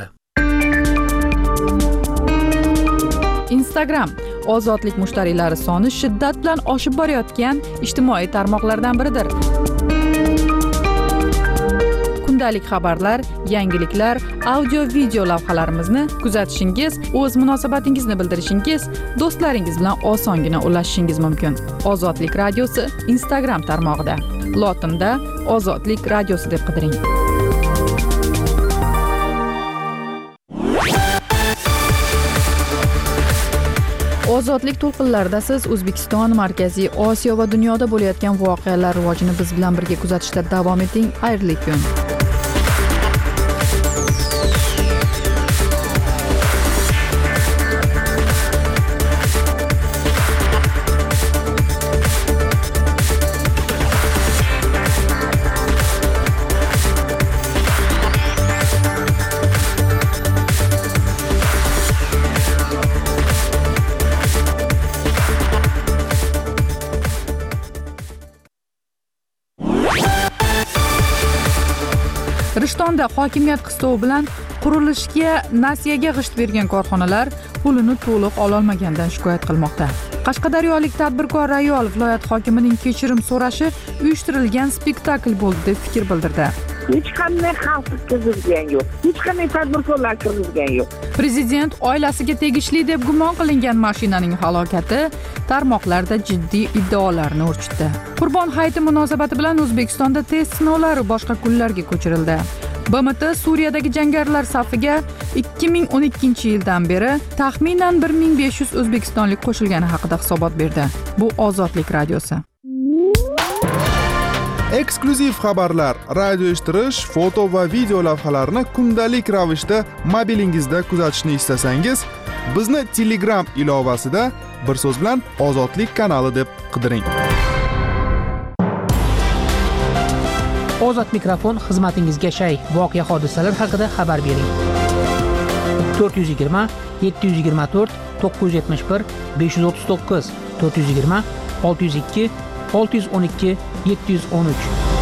Instagram Ozodlik mushtariylari soni shiddat bilan oshib borayotgan ijtimoiy tarmoqlardan biridir. Kundalik xabarlar, yangiliklar, audio-video lavhalarimizni kuzatishingiz, o'z munosabatingizni bildirishingiz, do'stlaringiz bilan osongina ulashishingiz mumkin. Ozodlik radiosi Instagram tarmog'ida. Lotinda Ozodlik radiosi deb qidiring. Ozodlik to'lqinlarida siz O'zbekiston, Markaziy Osiyo va dunyoda bo'layotgan voqealar rivojini biz bilan birga kuzatishda davom eting. Xayrli kun. Rishtonda hokimiyat qistovi bilan qurilishga nasiyaga g'isht bergan korxonalar pulini to'liq ololmagandan shikoyat qilmoqda. Qashqadaryolik tadbirkor Rayol viloyat hokimining kechirim so'rashi uyushtirilgan spektakl bo'ldi deb fikr bildirdi. Hech qanday xavf kirgizgan yo'q. Hech qanday tadbirkorlar kirgizgan yo'q. Prezident oilasiga tegishli deb gumon qilingan mashinaning halokati tarmoqlarda jiddiy iddaolarni urchitdi. Qurbon hayiti munosabati bilan O'zbekistonda test sinovlari boshqa kunlarga ko'chirildi. BMT Suriyadagi jangarilar safiga 2012-yildan beri taxminan 1500 o'zbekistonlik qo'shilgani haqida hisobot berdi. Bu Ozodlik radiosi. Eksklyuziv xabarlar, radio eshittirish, foto va video lavhalarni kundalik ravishda mobilingizda kuzatishni istasangiz, bizni Telegram ilovasida bir so'z bilan Ozodlik kanali deb qidiring. Ozod mikrofon xizmatingizga shay. Voqea hodisalar haqida xabar bering. 420 724 971 539 420 602 612 713.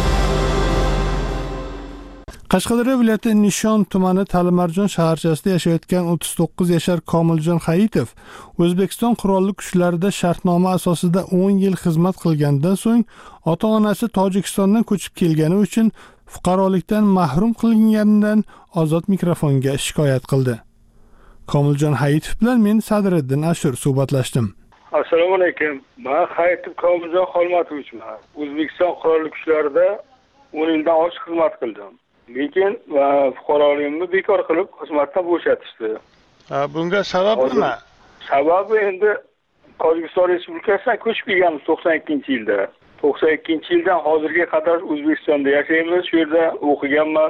Qashqadaryo viloyati Nishon tumani Talimarjon shaharchasida yashayotgan 39 yashar Komiljon Hayitov O'zbekiston qurolli kuchlarida shartnoma asosida 10 yil xizmat qilgandan so'ng ota-onasi Tojikistondan ko'chib kelgani uchun fuqarolikdan mahrum qilinganidan Ozod mikrofonga shikoyat qildi. Komiljon Hayitov bilan men Sadriddin Ashur suhbatlashdim. Assalomu alaykum. Men Hayitov Komiljon Xolmatovичman. O'zbekiston qurolli kuchlarida 10 yildan oshiq xizmat qildim. Lekin fuqaroligimni bekor qilib xizmatdan bo'shatishdi. Bunga sabab nima? Sababi endi Tojikiston Respublikasidan ko'chib kelganmiz 92-yilda. 92-yildan hozirga qadar O'zbekistonda yashaymiz. Shu yerda o'qiganman.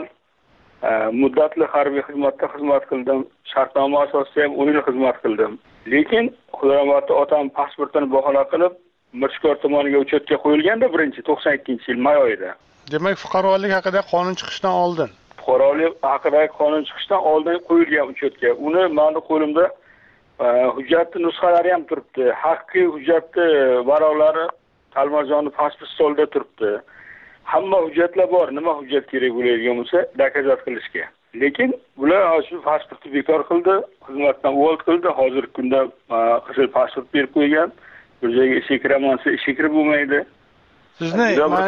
Muddatli harbiy xizmatda xizmat qildim. Shartnoma asosida ham 10 yil xizmat qildim. Lekin Xudoramati otam pasportini bahona qilib Mirishkor tumaniga uchetga qo'yilganda 92-yil may oyida. Demak, fuqarolik haqida qonun chiqishdan oldin. Fuqarolik haqidagi qonun chiqishdan oldin qo'yilgan uchetga. Uni meni qo'limda hujjatli nusxalari ham turibdi. Haqiqiy hujjatli varaqlari Talimarjonni pasport stolida turibdi. Hamma hujjatlar bor. Nima hujjat kerak bo'ladigan bo'lsa, dokazat qilishga. Lekin bular shu pasportni bekor qildi, xizmatdan uvol qildi. Hozirgi kunda qizil pasport berib qo'ygan. Bir joyga ishga kiraman, ishga kirib bo'lmaydi. Sizni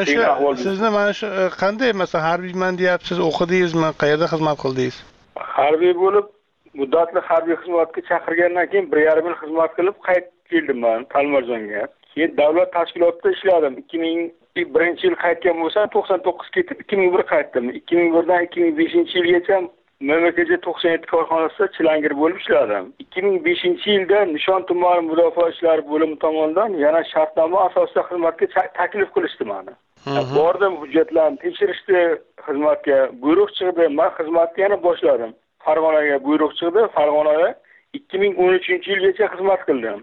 mana shu qanday, masalan, harbiyman deyapsiz, o'qidingizmi, qayerda xizmat qildingiz? Harbiy bo'lib, muddatli harbiy xizmatga chaqirgandan keyin 1,5 yil xizmat qilib qaytib keldim men Talimarjonga. Keyin davlat tashkilotida ishladim. 2001-yil qaytgan bo'lsam, 99 ketib 2001 qaytdim. 2001dan 2005-yilgacha MMKJ 97 korxonasida chilangir bo'lib ishladim. 2005-yilda Nishon tumani mudofaa ishlari bo'limi tomonidan yana shartnoma asosida xizmatga taklif qilishdi meni. Bordim, hujjatlarni tekshirishdi, xizmatga buyruq chiqdi. Men xizmatni yana boshladim. Farg'onaga buyruq chiqdi. Farg'onada 2013-yilgacha xizmat qildim.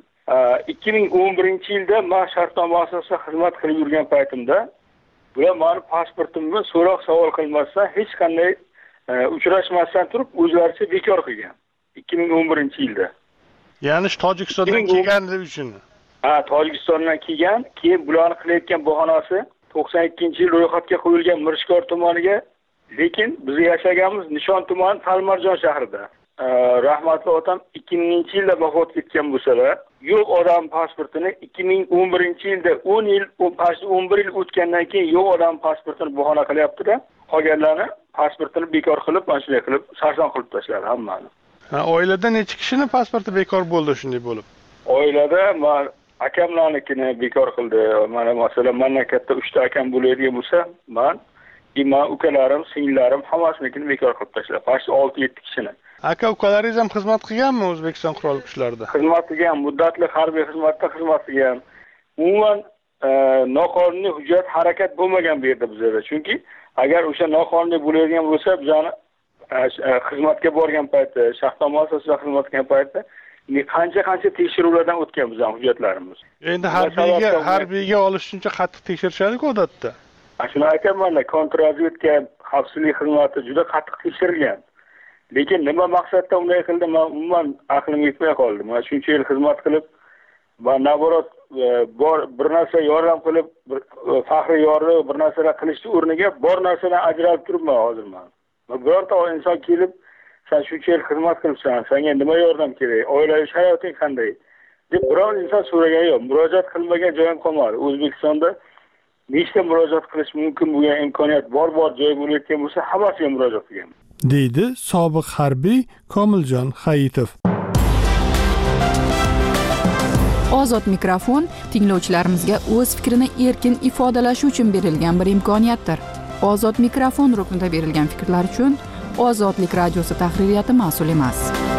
2011-yilda men shartnoma asosida xizmat qilib yurgan paytimda bular meni pasportimni so'roq savol qilmasdan hech qanday uchrashmasdan turib o'zlaricha bekor qilgan 2011-yilda. Ya'ni Tojikistondan kelganligi uchun. Tojikistondan kelgan, keyin bularni qilayotgan bahonasi 92-yil ro'yxatga qo'yilgan Mirishkor tumaniga, lekin biz yashaganimiz Nishon tumani Talimarjon shahrida. Rahmatli otam 2000-yilda vafot etgan bo'lsalar, yo'q odam pasportini 2011-yilda 10 yil, 11 yil o'tgandan keyin yo'q odam pasportini bahona qilyapti-da, qolganlarni pasportini bekor qilib, mana shunday qilib sarson qilib tashladi hammani. Oilada necha kishining pasporti bekor bo'ldi shunday bo'lib? Oilada men akamlarnikini bekor qildi. Mana masalan, mendan katta 3 ta akam bo'ladigan bo'lsa, men ukalarim, singillarim hammasinikini bekor qilib tashladi. Faqat 6-7 kishini. Aka ukalaringiz ham xizmat qilganmi O'zbekiston qurolli kuchlarida? Xizmat qilgan, muddatli harbiy xizmatda xizmat qilgan. Umuman noqonuniy hujjat harakat bo'lmagan bu yerda bizda. Chunki agar o'sha noqonuniy bo'ladigan bo'lsa, bizani xizmatga borgan paytda, shaxsnoma asosida xizmat qilgan paytda qancha tekshiruvlardan o'tgan bizning hujjatlarimiz. Endi harbiyga olish uchun qattiq tekshirishadi-ku odatda. Shuni aytaman, kontrrazvedka xavfsizlik xizmati juda qattiq tekshirilgan. Lekin nima maqsadda unday qildi, men umuman aqlim yetmay qoldi. Men shuncha yil xizmat qilib va naborot bir narsa yordam qilib, faxriy yordam bir narsalar qilishni o'rniga bor narsadan ajralib turibman hozir men. Birorta inson kelib, sen shuncha yil xizmat qilibsan, senga nima yordam kerak, oilaviy hayoting qanday deb biror inson so'ragan yo'q. Murojaat qilmagan joyim qolmadi. O'zbekistonda nechta murojaat qilish mumkin bo'lgan imkoniyat bor joy bo'layotgan bo'lsa, hammasiga murojaat qilganman. Deydi sobiq harbiy Komiljon Hayitov. Ozod mikrofon tinglovchilarimizga o'z fikrini erkin ifodalashi uchun berilgan bir imkoniyatdir. Ozod mikrofon ruknida berilgan fikrlar uchun Ozodlik radiosi tahririyati mas'ul emas.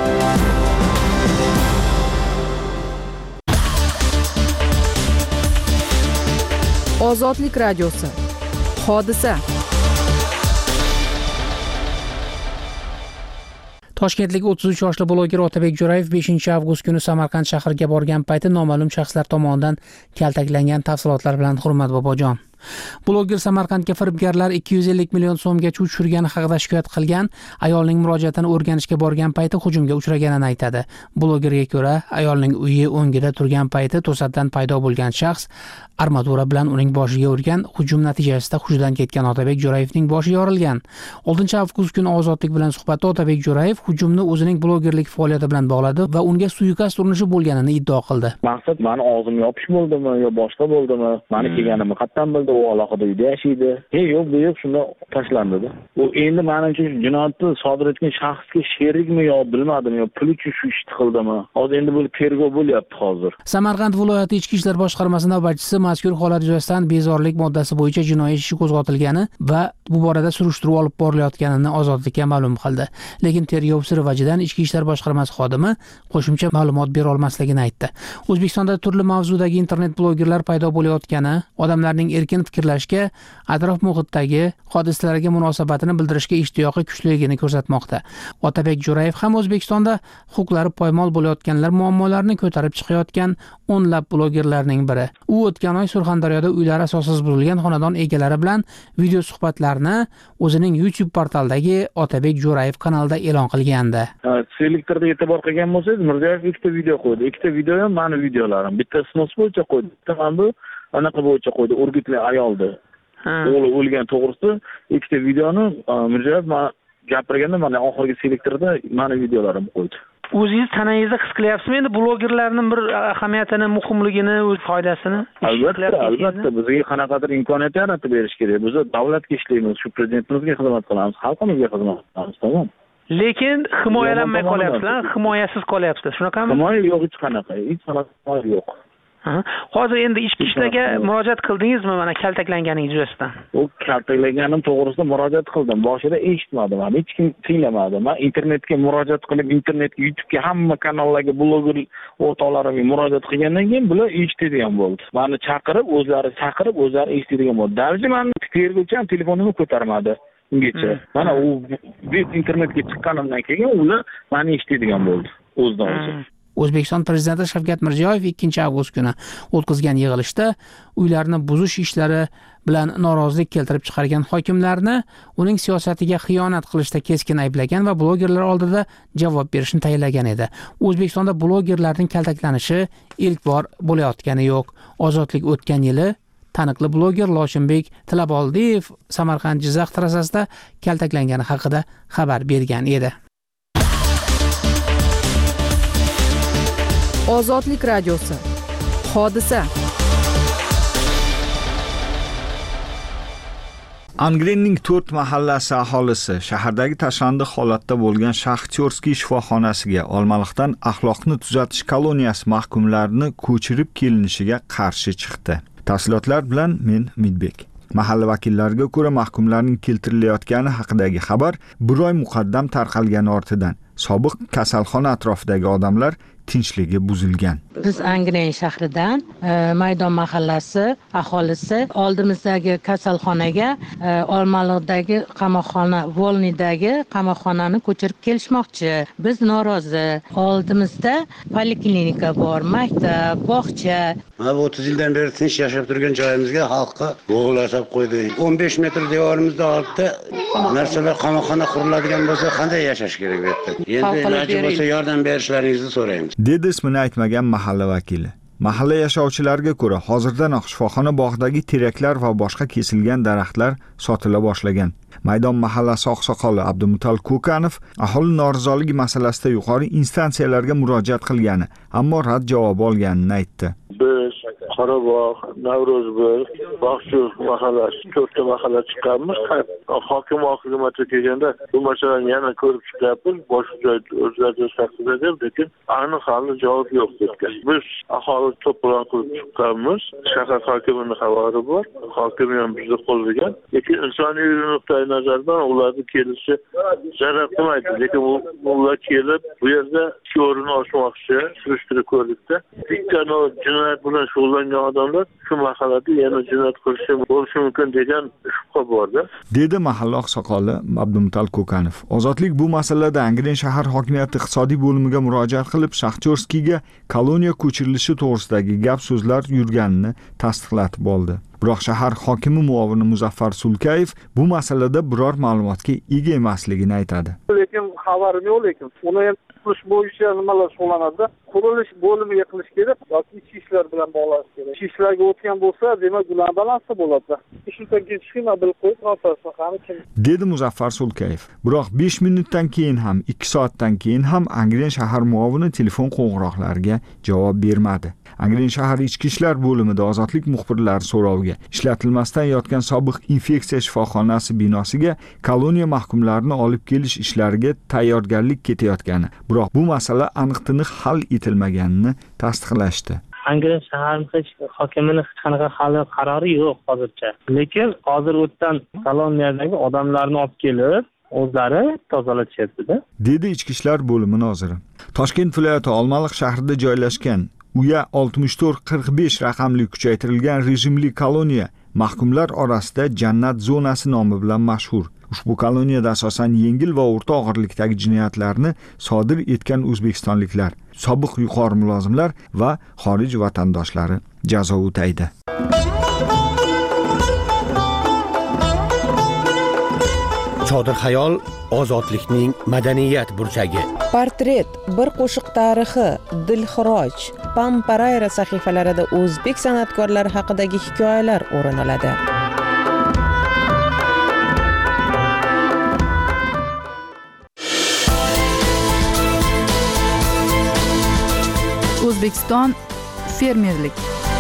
Ozodlik radiosi. Hodisa. Toshkentlik 33 yoshli bloger Otabek Jo'rayev 5-avgust kuni Samarqand shahriga borgan payti noma'lum shaxslar tomonidan kaltaklangan tafsilotlar bilan hurmat bobojon. Bloger Samarqandga firibgarlar 250 million so'mgacha tushirgani haqida shikoyat qilgan, ayolning murojaatini o'rganishga borgan payti hujumga uchraganini aytadi. Blogerga ko'ra, ayolning uyi o'ngida turgan payti to'satdan paydo bo'lgan shaxs armatura bilan uning boshiga urgan, hujum natijasida hushidan ketgan Otabek Jo'rayevning boshi yorilgan. 6-avgust kuni Ozodlik bilan suhbatda Otabek Jo'rayev hujumni o'zining blogerlik faoliyati bilan bog'ladi va unga suiqasd urinishi bo'lganini iddao qildi. Maqsad meni og'zim yopish bo'ldimi yo boshqa bo'ldimi? Meni kelganimni qatdan bildi, u alohida uyda yashaydi. Yo'q, bu yo'q, shunda tashlandida. U endi menimcha jinoyatni sodir etgan shaxsga sherikmi yo bilmadim yo pul uchun shu ishni qildimi? Hozir endi bu tergov bo'lyapti hozir. Samarqand viloyati Ichki ishlar boshqarmasi navbatchisi mazkur holat yuzasidan bezorilik moddasi bo'yicha jinoiy ish qo'zg'atilgani va bu borada surishtiruv olib borilayotganini Ozodlikka ma'lum qildi. Lekin tergov siri vajidan Ichki ishlar boshqarmasi xodimi qo'shimcha ma'lumot bera olmasligini aytdi. O'zbekistonda turli mavzudagi internet blogerlar paydo bo'layotgani, odamlarning erkin fikrlashga, atrof muhitdagi hodisalarga munosabatini bildirishga ishtiyoqi kuchliligini ko'rsatmoqda. Otabek Jo'rayev ham O'zbekistonda huquqlari poymol bo'layotganlar muammolarini ko'tarib chiqayotgan o'nlab blogerlarning biri. U o'tgan oy Surxondaryoda uylari asossiz buzilgan xonadon egalari bilan video suhbatlarni o'zining YouTube portalidagi Otabek Jo'rayev kanalida e'lon qilgandi. Selektorda e'tibor qilgan bo'lsangiz, Mirziyoyev ikkita video qo'ydi. Ikkita video ham meni videolarim. Bitta snos bo'yicha qo'ydi, bitta mana bu anaqa bo'yicha qo'ydi, o'rgitli ayoldi. O'g'li o'lgan to'g'risida ikkita videoni Mirziyoyev gapirganda mana oxirgi selektorda meni videolarim qo'ydi. O'zingiz tanangizda his qilyapsizmi endi blogerlarning bir ahamiyatini, muhimligini, o'z foydasini? Albatta, bizga qanaqadir imkoniyat yaratib berish kerak. Biz davlatga ishlaymiz, shu prezidentimizga xizmat qilamiz, xalqimizga xizmat qilamiz, tamom. Lekin himoyalanmay qolyapsizlar, himoyasiz qolyapsiz. Shunaqami? Himoya yo'q, hech qanaqa yo'q. Hozir endi ichki ishlarga murojaat qildingizmi mana kaltaklanganingiz yuzasidan? U kaltaklanganim to'g'risida murojaat qildim. Boshida eshitmadim, hech kim tinglamadi. Men internetga murojaat qilib, YouTube'ga hamma kanallarga bloger o'rtoqlarimga murojaat qilgandan keyin bular eshitadigan bo'ldi. Meni chaqirib, o'zlari eshitadigan bo'ldi. Dalji meni tergovchi ham telefonimni ko'tarmadi ungacha. Mana u internetga chiqqanimdan keyin ular meni eshitadigan bo'ldi o'zidan o'zi. O'zbekiston prezidenti Shavkat Mirziyoyev 2-avgust kuni o'tkazgan yig'ilishda uylarni buzish ishlari bilan norozilik keltirib chiqargan hokimlarni uning siyosatiga xiyonat qilishda keskin ayblagan va blogerlar oldida javob berishni tayinlagan edi. O'zbekistonda blogerlarning kaltaklanishi ilk bor bo'layotgani yo'q. Ozodlik o'tgan yili taniqli bloger Loshinbek Tilaboldiyev Samarqand-Jizzax trassasida kaltaklangani haqida xabar bergan edi. Ozodlik radiosi. Hodisa. Angrenning 4 mahallasi aholisi shahardagi tashlandiq holatda bo'lgan Shaxtyorskiy shifoxonasiga Olmaliqdan axloqni tuzatish koloniyasi mahkumlarini ko'chirib kelinishiga qarshi chiqdi. Tafsilotlar bilan men Midbek. Mahalla vakillariga ko'ra mahkumlarning keltirilayotgani haqidagi xabar bir oy muqaddam tarqalgani ortidan sobiq kasalxona atrofidagi odamlar tinchligi buzilgan. Biz Angren shahridan Maydon mahallasi aholisi oldimizdagi kasalxonaga Olmaliqdagi qamoqxona, Volniydagi qamoqxonani ko'chirib kelishmoqchi. Biz norozi. Oldimizda poliklinika bor, maktab, bog'cha. Mana 30 yildan beri tinch yashab turgan joyimizga xalqqa bo'g'lashib qo'ydi. 15 metr devorimizda olibda narsalar qamoqxona quriladigan bo'lsa, qanday yashash kerak bu yerda? Endi iloji bo'lsa yordam berishlaringizni so'raymiz. Dedi ismini aytmagan mahalla vakili. Mahalla yashovchilariga ko'ra, hozirdanoq shifoxona bog'idagi teraklar va boshqa kesilgan daraxtlar sotila boshlagan. Maydon mahallasi oqsoqoli Abdumutal Ko'kanov aholi norizoligi masalasida yuqori instansiyalarga murojaat qilgani, ammo rad javobi olganini aytdi. Biz Qorabog', Navro'zbek, Bog'chur mahallasi 4 ta mahalla chiqqanmiz. Hokim hukumatga kelganda bu masalani yana ko'rib chiqyapmiz, boshqa joyda o'zgartirish haqida deb, lekin aniq hali javob yo'q dedilar. Biz aholi to'polon qilib chiqqanmiz. Shahar hokimining xabari bor, hokim ham bizni qo'llagan. Lekin insoniy nuqtai nazardan ularni kelishi zarar qilmaydi. Lekin ular kelib bu yerda ko'rini ochmoqchi, surishtirib ko'rdikda. Bittani jinoyat bilan shug'ullangan odamlar shu mahallada yana jinoyat qilishi bo'lishi mumkin degan shubha borda. Dedi mahalla oqsoqoli Abdumutal Ko'kanov. Ozodlik bu masalada Angren shahar hokimiyati iqtisodiy bo'limiga murojaat qilib, Shaxtyorskiyga koloniya ko'chirilishi to'g'risidagi gap so'zlar yurganini tasdiqlatib oldi. Biroq shahar hokimi muovini Muzaffar Sulkayev bu masalada biror ma'lumotga ega emasligini aytadi. Lekin xabarim yo'q, lekin uni ham qilish bo'yicha nimalar shug'ullanadi? Qurilish bo'limiga qilish kerak yoki ichki ishlar bilan bog'lash kerak. Ichki ishlarga o'tgan bo'lsa, demak, ular balansi bo'ladi. Ishdan keyin sxema bilib qo'yib, qani kim? Dedi Muzaffar Sulkayev. Biroq 5 minutdan keyin ham, 2 soatdan keyin ham Angren shahar muovini telefon qo'ng'iroqlariga javob bermadi. Angren shahar ichki ishlar bo'limida ozodlik muxbirlari so'roviga ishlatilmasdan yotgan sobiq infeksiya shifoxonasi binosiga koloniya mahkumlarini olib kelish ishlariga tayyorgarlik ketayotgani, biroq bu masala aniq-tiniq hal etilmaganini tasdiqlashdi. Angren shahar hokimining hech qanaqa hali qarori yo'q hozircha. Lekin hozir o'tdan koloniyadagi odamlarni olib kelib o'zlari tozalatishyapti-da. Dedi ichki ishlar bo'limi noziri. Toshkent viloyati Olmaliq shahrida joylashgan Uya 6445 raqamli kuchaytirilgan rejimli koloniya mahkumlar orasida Jannat zonasi nomi bilan mashhur. Ushbu koloniyada asosan yengil va o'rta og'irlikdagi jinoyatlarni sodir etgan o'zbekistonliklar, sobiq yuqori mulozimlar va xorij vatandoshlari jazo o'taydi. Chodir xayol ozodlikning madaniyat burchagi. Portret, bir qo'shiq tarixi, Dilxiroj, Pamparayra sahifalarida o'zbek san'atkorlari haqidagi hikoyalar o'rin oladi. O'zbekiston fermerlik.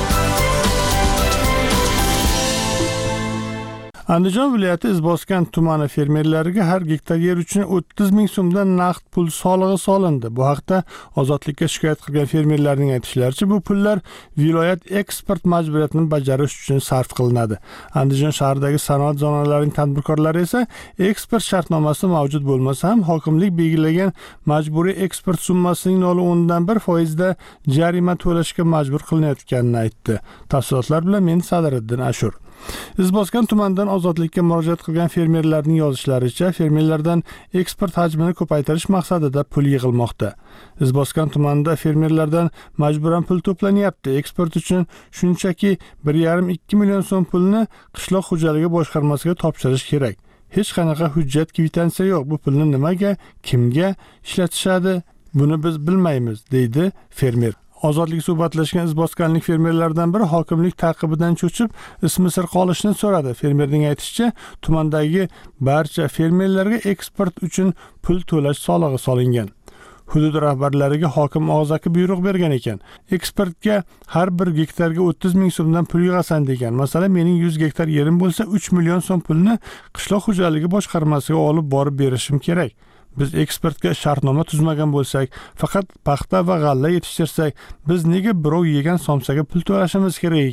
Andijon viloyati Izboskan tumani fermerlariga har gektar yer uchun 30 ming so'mdan naqd pul solig'i solindi. Bu haqda Ozodlikka shikoyat qilgan fermerlarning aytishlaricha, bu pullar viloyat eksport majburiyatini bajarish uchun sarf qilinadi. Andijon shahridagi sanoat zonalarining tadbirkorlari esa eksport shartnomasi mavjud bo'lmasa ham hokimlik belgilagan majburiy eksport summasining 0.1% da jarima to'lashga majbur qilinayotganini aytdi. Tafsilotlar bilan men Sadiriddin Ashur. Izboskan tumanidan Ozodlikka murojaat qilgan fermerlarning yozishlaricha, fermerlardan eksport hajmini ko'paytirish maqsadida pul yig'ilmoqda. Izboskan tumanida fermerlardan majburan pul to'planyapti. Eksport uchun shunchaki 1,5-2 million so'm pulni qishloq xo'jaligi boshqarmasiga topshirish kerak. Hech qanaqa hujjat, kvitansiya yo'q. Bu pulni nimaga, kimga ishlatishadi, buni biz bilmaymiz, deydi fermer. Ozodlik suhbatlashgan izboskanlik fermerlardan biri hokimlik taqibidan cho'chib, ismi sir qolishni so'radi. Fermerning aytishicha, tumandagi barcha fermerlarga eksport uchun pul to'lash solig'i solingan. Hudud rahbarlariga hokim og'zaki buyruq bergan ekan. Eksportga har bir gektarga 30 ming so'mdan pul yig'asan degan. Masalan, mening 100 gektar yerim bo'lsa, 3 million so'm pulni qishloq xo'jaligi boshqarmasiga olib borib berishim kerak. Biz eksportga shartnoma tuzmagan bo'lsak, faqat paxta va g'alla yetishtirsak, biz nega birov yegan somsaga pul to'lashimiz kerak ekan?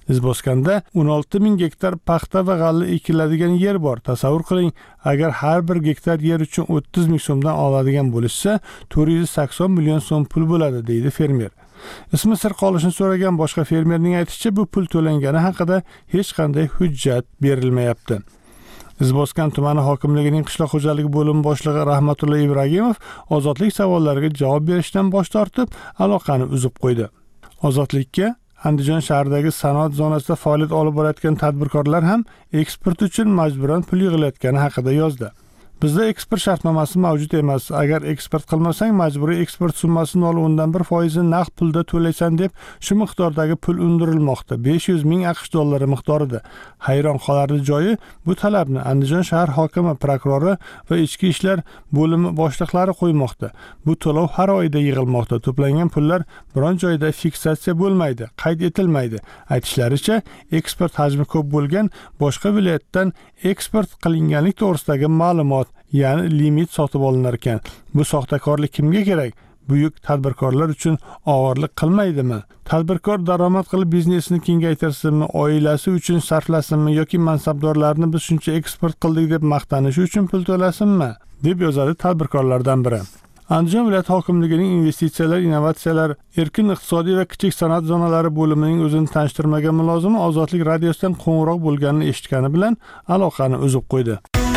Izboskonda 16 ming gektar paxta va g'alla ekiladigan yer bor. Tasavvur qiling, agar har bir gektar yer uchun 30 ming so'mdan oladigan bo'lishsa, 480 million so'm pul bo'ladi, deydi fermer. Ismi sir qolishini so'ragan boshqa fermerning aytishicha, bu pul to'langani haqida hech qanday hujjat berilmayapti. Izboskan tumani hokimligining qishloq xo'jaligi bo'limi boshlig'i Rahmatullo Ibragimov ozodlik savollariga javob berishdan bosh tortib, aloqani uzib qo'ydi. Ozodlikka Andijon shahridagi sanoat zonasida faoliyat olib borayotgan tadbirkorlar ham eksport uchun majburan pul yig'ilayotgani haqida yozdi. Bizda eksport shartnomasi mavjud emas. Agar eksport qilmasang, majburiy eksport summasi 0.1% naqd pulda to'laysan deb shu miqdordagi pul undirilmoqda. 500 ming AQSh dollari miqdorida. Hayron qolarli joyi, bu talabni Andijon shahar hokimi, prokurori va ichki ishlar bo'limi boshliqlari qo'ymoqda. Bu to'lov har oyda yig'ilmoqda. To'plangan pullar biron joyda fiksatsiya bo'lmaydi, qayd etilmaydi. Aytishlaricha, eksport hajmi ko'p bo'lgan boshqa viloyatdan eksport qilinganlik to'g'risidagi ma'lumot, ya'ni limit sotib olinar ekan. Bu soxtakorlik kimga kerak? Buyuk tadbirkorlar uchun og'irlik qilmaydimi? Tadbirkor daromad qilib biznesini kengaytirsinmi, oilasi uchun sarflasinmi yoki mansabdorlarni biz shuncha eksport qildik deb maqtanishi uchun pul to'lasinmi? deb yozadi tadbirkorlardan biri. Andijon viloyat hokimligining investitsiyalar, innovatsiyalar, erkin iqtisodiy va kichik sanoat zonalari bo'limining o'zini tanishtirmagan mulozimi Ozodlik radiosidan qo'ng'iroq bo'lganini eshitgani bilan aloqani uzib qo'ydi.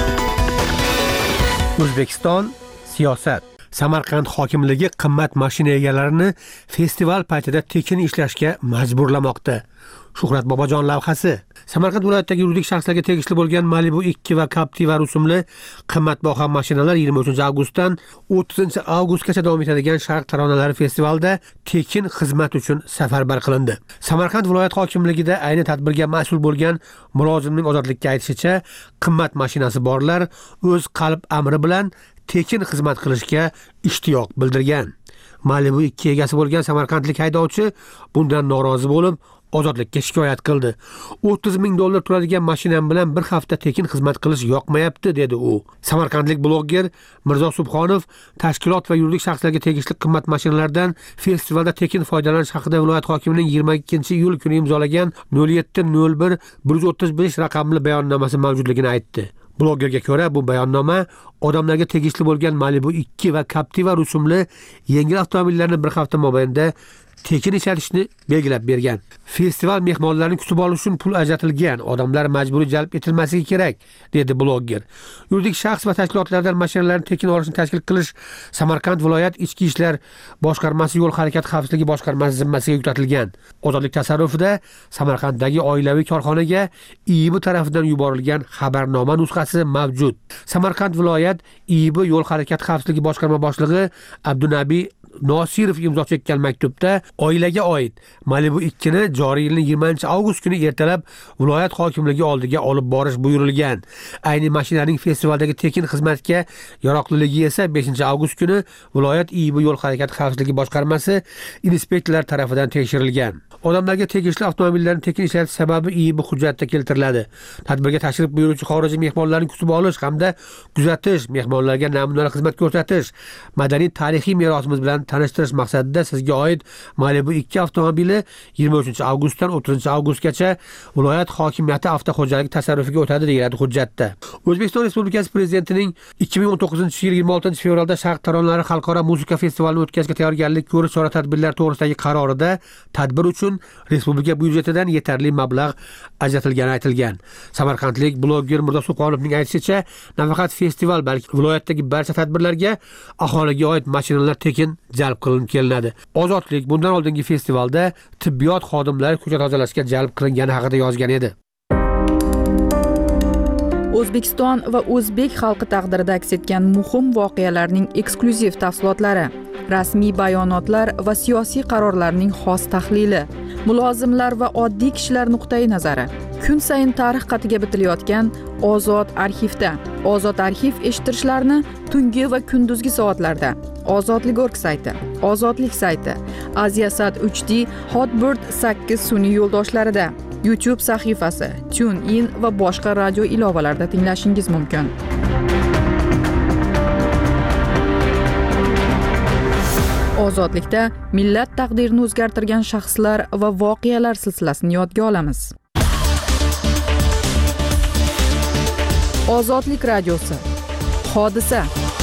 O'zbekiston siyosat. Samarqand hokimligi qimmat mashina egalarini festival paytida tekin ishlashga majburlamoqda. Shuhrat Bobojon lavhasi. Samarqand viloyatidagi yuridik shaxslarga tegishli bo'lgan Malibu 2 va Captiva rusumli qimmatbaho mashinalar 23-avgustdan 30-avgustgacha davom etadigan Sharq taronalari festivalida tekin xizmat uchun safarbar qilindi. Samarqand viloyat hokimligida ayni tadbirga mas'ul bo'lgan mulozimning Ozodlikka aytishicha, qimmat mashinasi borlar o'z qalb amri bilan tekin xizmat qilishga ishtiyoq bildirgan. Malibu 2 egasi bo'lgan samarqandlik haydovchi bundan norozi bo'lib, Ozodlikka shikoyat qildi. 30 ming dollar turadigan mashinam bilan bir hafta tekin xizmat qilish yoqmayapti, dedi u. Samarqandlik blogger Mirzo Subhonov tashkilot va yuridik shaxslarga tegishli qimmat mashinalardan festivalda tekin foydalanish haqida viloyat hokimining 22-iyul kuni imzolagan 0701-135 raqamli bayonnomasi mavjudligini aytdi. Bloggerga ko'ra, bu bayonnoma odamlarga tegishli bo'lgan Malibu 2 va Captiva rusumli yengil avtomobillarni bir hafta mobaynida tekin ishlatishni belgilab bergan. Festival mehmonlarini kutib olish uchun pul ajratilgan, odamlar majburiy jalb etilmasligi kerak, dedi blogger. Yuridik shaxs va tashkilotlardan mashinalarni tekin olishni tashkil qilish Samarqand viloyat ichki ishlar boshqarmasi yo'l harakati xavfsizligi boshqarmasi zimmasiga yuklatilgan. Ozodlik tasarrufida Samarqanddagi oilaviy korxonaga IIB tarafidan yuborilgan xabarnoma nusxasi mavjud. Samarqand viloyat IIB yo'l harakati xavfsizligi boshqarma boshlig'i Abdunabiy Nosirov imzo chekkan maktubda oilaga oid Malibu 2 ni joriy yilning 20-avgust kuni ertalab viloyat hokimligi oldiga olib borish buyurilgan. Ayni mashinaning festivaldagi tekin xizmatga yaroqliligi esa 5-avgust kuni viloyat IIB yo'l harakati xavfsizligi boshqarmasi inspektorlar tomonidan tekshirilgan. Odamlarga tegishli avtomobillarni tekin ishlatish sababi IIB hujjatda keltiriladi. Tadbirga tashrif buyuruvchi xorijiy mehmonlarni kutib olish hamda kuzatish, mehmonlarga namunali xizmat ko'rsatish, madaniy tarixiy merosimiz bilan tanishtirish maqsadida sizga oid Malibu 2 avtomobili 23-avgustdan 30-avgustgacha viloyat hokimiyati avtoxo'jaligi tasarrufiga o'tadi, deyiladi hujjatda. O'zbekiston Respublikasi Prezidentining 2019-yil 26-fevralda Sharq taronalari xalqaro muzika festivalini o'tkazishga tayyorgarlik ko'rish chora-tadbirlar to'g'risidagi qarorida tadbir uchun respublika byudjetidan yetarli mablag' ajratilgani aytilgan. Samarqandlik blogger Mirzo Subhonovning aytishicha, nafaqat festival, balki viloyatdagi barcha tadbirlarga aholiga oid mashinalar tekin jalb qilinib kelinadi. Ozodlik bundan oldingi festivalda tibbiyot xodimlari ko'cha tozalashga jalb qilingani haqida yozgan edi. O'zbekiston va o'zbek xalqi taqdirida aks etgan muhim voqealarning eksklyuziv tafsilotlari, rasmiy bayonotlar va siyosiy qarorlarning xos tahlili, mulozimlar va oddiy kishilar nuqtai nazari. Kun sayin tarix qatiga bitilayotgan Ozod arxivda. Ozod arxiv eshittirishlarni tungi va kunduzgi soatlarda Ozodlik.org sayti, Ozodlik sayti, Aziasat 3D, Hotbird 8 sun'iy yo'ldoshlarida, YouTube sahifasi, TuneIn va boshqa radio ilovalarida tinglashingiz mumkin. Ozodlikda millat taqdirini o'zgartirgan shaxslar va voqealar silsilasini yodga olamiz. Ozodlik radiosi. Hodisa.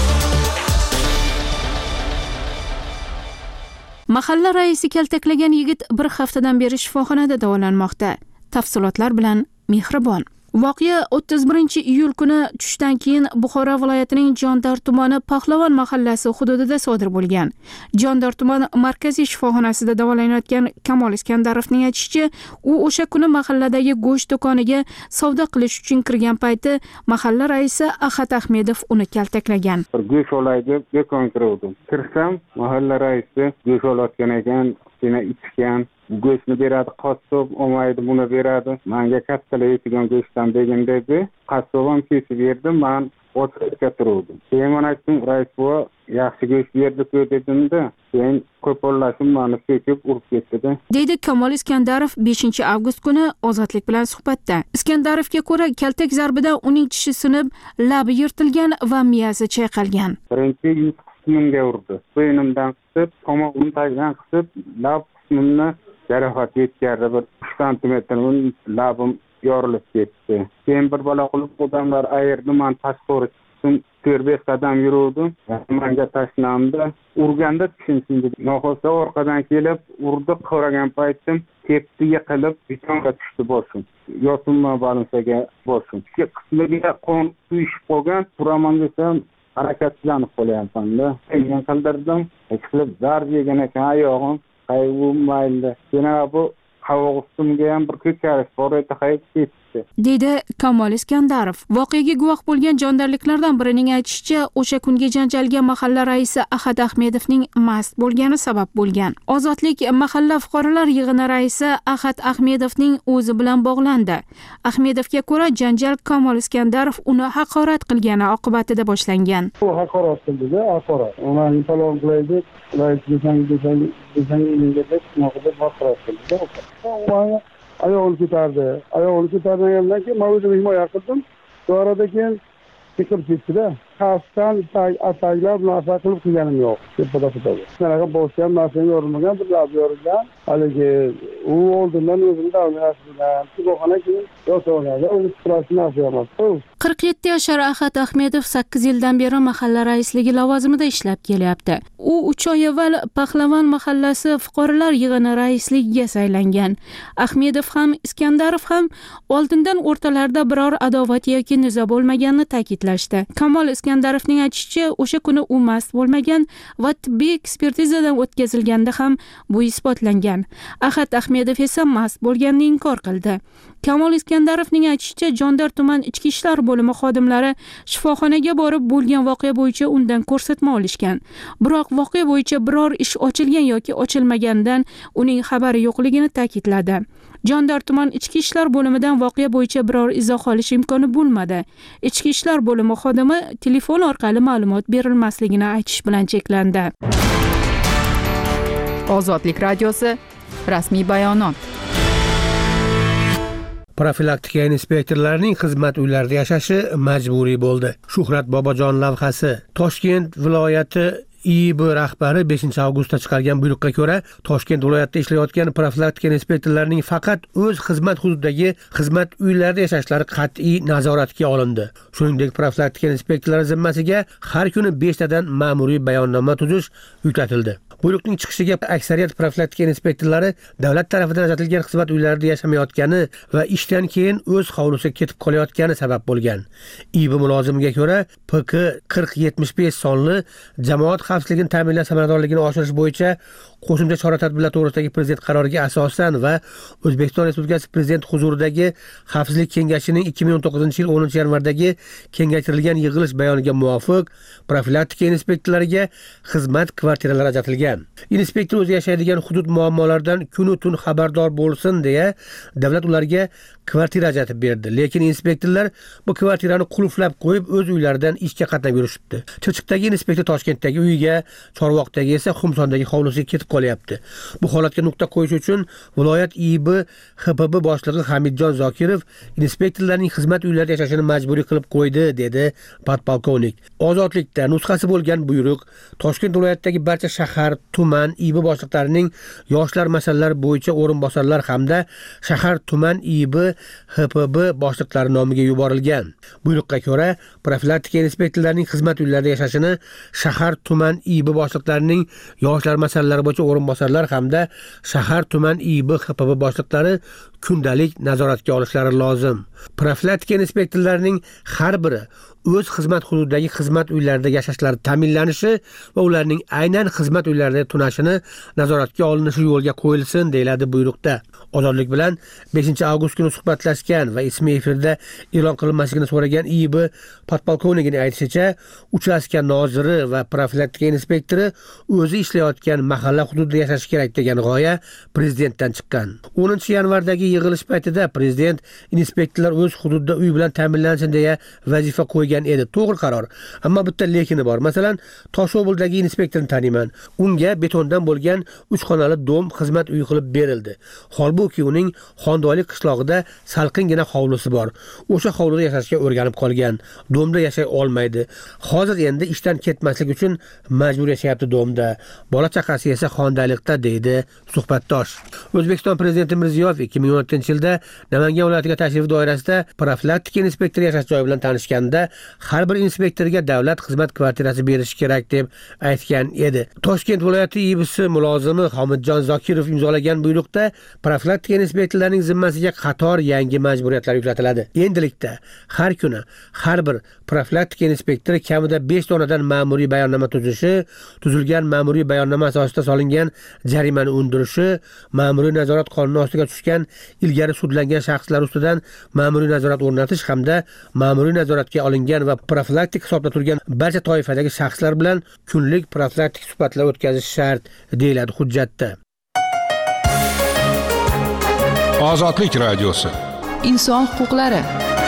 Mahalla raisi kaltaklagan yigit bir haftadan beri shifoxonada davolanmoqda. Tafsilotlar bilan Mehribon. Voqea 31-iyul kuni tushdan keyin Buxoro viloyatining Jondor tumani Pahlavon mahallasi hududida sodir bo'lgan. Jondor tumani markaziy shifoxonasida davolanayotgan Kamol Iskandarovning aytishicha, u o'sha kuni mahalladagi go'sht do'koniga savdo qilish uchun kirgan payti mahalla raisi Ahad Ahmedov uni kaltaklagan. Go'sht olaydi, do'konga kirdim. Kirsam, mahalla raisi go'sht olayotgan ekan, yana ichgan. Go'shtni beradi, qassob olmaydi, buni beradi. Menga kattalar yeydigan go'shtdan bergin dedi. Qassob ham kesib berdi, men o'tirib turdim. Keyin men aytdim, rais bu yaxshi go'sht berdi-ku dedimda, keyin qo'pollashib meni so'kib urib ketdi. Deydi Kamol Iskandarov 5-avgust kuni Ozodlik bilan suhbatda. Iskandarovga ko'ra, kaltak zarbida uning tishi sinib, labi yirtilgan va miyasi chayqalgan. Birinchi yuz qismimga urdi. Bo'ynimdan qisib, tomog'imni tagidan qisib, lab qismimni jarohat yetkazdi. Bir 3 santimetrning labim yorilib ketdi. Keyin bir balo qilib odamlar ayirdi, men tashqari chiqdim, 4-5 qadam yurdim. Menga tashnamdi. Urganda tishim sindi. Noxosa orqadan kelib urdi, qaragan paytim tepdi, yiqilib betonga tushdi boshim. Yo'sinma balansaga boshim. Ikki qismiga qon quyishib qolgan, turaman desam harakatlanib qolyapman-da. Men qildirdim, qilib zarb yegan ekan oyog'im. Qayg'u mayli. Yana bu havo ustimga ham bir ko'karish bor edi, qaytib ketdi. Deydi Kamol Iskandarov. Voqeaga guvoh bo'lgan jondorliklardan birining aytishicha, o'sha kungi janjalga mahalla raisi Ahad Ahmedovning mast bo'lgani sabab bo'lgan. Ozodlik mahalla fuqarolar yig'ini raisi Ahad Ahmedovning o'zi bilan bog'landi. Ahmedovga ko'ra, janjal Kamol Iskandarov uni haqorat qilgani oqibatida boshlangan. U haqorat qildi-da, haqorat. Uni talon qildi, rais ayog'ini ko'targandan keyin men o'zim himoya qildim. Orada keyin chiqib ketdi-da. Xavfdan ataklab narsa qilib qilganim yo'q. Sanaqa boshqa narsa yorilmagan, bir lab yorilgan. Haligi u oldindan o'zim davlatdan shifoxona keyin yo'toladi. O'zi stressni emas. 47 yoshli Ahad Ahmedov 8 yildan beri mahalla raisligi lavozimida ishlab kelyapti. U 3 oy avval Pahlavon mahallasi fuqarolar yig'ini raisligiga saylangan. Ahmedov ham Iskandarov ham oldindan o'rtalarida biror adovat yoki nizo bo'lmaganini ta'kidlashdi. Kamol Iskandarovning aytishicha, o'sha kuni u mast bo'lmagan va tibbiy ekspertizadan o'tkazilganda ham bu isbotlangan. Ahad Ahmedov esa mast bo'lganini inkor qildi. Kamol Iskandarovning aytishicha, Jondor tuman ichki ishlar bo'limi xodimlari shifoxonaga borib bo'lgan voqea bo'yicha undan ko'rsatma olishgan. Biroq voqea bo'yicha biror ish ochilgan yoki ochilmaganidan uning xabari yo'qligini ta'kidladi. Jondor tuman ichki ishlar bo'limidan voqea bo'yicha biror izoh olish imkoni bo'lmadi. Ichki ishlar bo'limi xodimi telefon orqali ma'lumot berilmasligini aytish bilan cheklandi. Ozodlik radiosi rasmiy bayonot. Profilaktika inspektorlarining xizmat uylarida yashashi majburiy bo'ldi. Shuhrat Bobojon lavhasi. Toshkent viloyati IIB rahbari 5-avgustda chiqargan buyruqqa ko'ra, Toshkent viloyatida ishlayotgan profilaktika inspektorlarining faqat o'z xizmat hududidagi xizmat uylarida yashashlari qat'iy nazoratga olindi. Shuningdek, profilaktika inspektorlari zimmasiga har kuni 5 tadan ma'muriy bayonnoma tuzish yuklatildi. Buyruqning chiqishiga aksariyat profilaktika inspektorlari davlat tarafidan ajratilgan xizmat uylarida yashamayotgani va ishdan keyin o'z hovlisiga ketib qolayotgani sabab bo'lgan. IIB mulozimiga ko'ra, PK 4075 sonli jamoat xavfsizligini ta'minlash samaradorligini oshirish bo'yicha qo'shimcha chora-tadbirlar to'g'risidagi prezident qaroriga asosan va O'zbekiston Respublikasi prezident huzuridagi Xavfsizlik kengashining 2019-yil 10-yanvardagi kengaytirilgan yig'ilish bayoniga muvofiq profilaktika inspektorlariga xizmat kvartiralari ajratilgan. Inspektor o'zi yashaydigan hudud muammolaridan kun va tun xabardor bo'lsin deya davlat ularga kvartira ajratib berdi. Lekin inspektorlar bu kvartirani qulflab qo'yib o'z uylaridan ishga qatnab yurishibdi. Chirchiqdagi inspektor Toshkentdagi uyiga uyiga, Chorvoqdagi esa Xumsondagi hovlisiga ketib qolyapti. Bu holatga nuqta qo'yish uchun viloyat IIB HPB boshlig'i Hamidjon Zokirov inspektorlarning xizmat uylarida yashashini majburiy qilib qo'ydi, dedi podpolkovnik. Ozodlikda nusxasi bo'lgan buyruq Toshkent viloyatidagi barcha shahar, tuman IIB boshliqlarining yoshlar masalalari bo'yicha o'rinbosarlar hamda shahar, tuman IIB HPB boshliqlari nomiga yuborilgan. Buyruqqa ko'ra, profilaktika inspektorlarining xizmat uylarida yashashini shahar, tuman IIB boshliqlarining yoshlar masalalari bo'yicha o'rinbosarlar hamda shahar, tuman IIB HPB boshliqlari kundalik nazoratga olishlari lozim. Profilaktika inspektorlarining har biri o'z xizmat hududidagi xizmat uylarida yashashlari ta'minlanishi va ularning aynan xizmat uylarida tunashini nazoratga olinishi yo'lga qo'yilsin, deyiladi buyruqda. Ozodlik bilan 5-avgust kuni suhbatlashgan va ismi efirda e'lon qilinmasligini so'ragan IIB podpolkovnigining aytishicha, uchastka noziri va profilaktika inspektori o'zi ishlayotgan mahalla hududida yashashi kerak degan g'oya prezidentdan chiqqan. 10-yanvardagi yig'ilish paytida prezident inspektorlar o'z hududida uy bilan ta'minlansin deya vazifa qo'ygan edi. To'g'ri qaror. Ammo bitta lekini bor. Masalan, Toshobuldagi inspektorni taniman. Unga betondan bo'lgan 3 xonali dom xizmat uyi qilib berildi. Holbuki uning Xondoylik qishlog'ida salqingina hovlisi bor. O'sha hovlida yashashga o'rganib qolgan. Domda yashay olmaydi. Hozir endi ishdan ketmaslik uchun majbur yashayapti domda. Bola chaqasi esa Xondoylikda, deydi suhbatdosh. O'zbekiston prezidenti Mirziyoyev 2016-yilda Namangan viloyatiga tashrif doirasida profilaktika inspektori yashash joyi bilan tanishganda har bir inspektorga davlat xizmat kvartirasi berish kerak deb aytgan edi. Toshkent viloyati IIBsi mulozimi Hamidjon Zokirov imzolagan buyruqda profilaktika inspektorlarining zimmasiga qator yangi majburiyatlar yuklatiladi. Endilikda har kuni har bir profilaktika inspektori kamida 5 donadan ma'muriy bayonnoma tuzishi, tuzilgan ma'muriy bayonnoma asosida solingan jarimani undirishi, ma'muriy nazorat qonuni ostiga tushgan ilgari sudlangan shaxslar ustidan ma'muriy nazorat o'rnatish hamda ma'muriy nazoratga olingan va profilaktik hisobda turgan barcha toifadagi shaxslar bilan kunlik profilaktik suhbatlar o'tkazish shart, deyiladi hujjatda. Ozodlik radiosi. Inson huquqlari.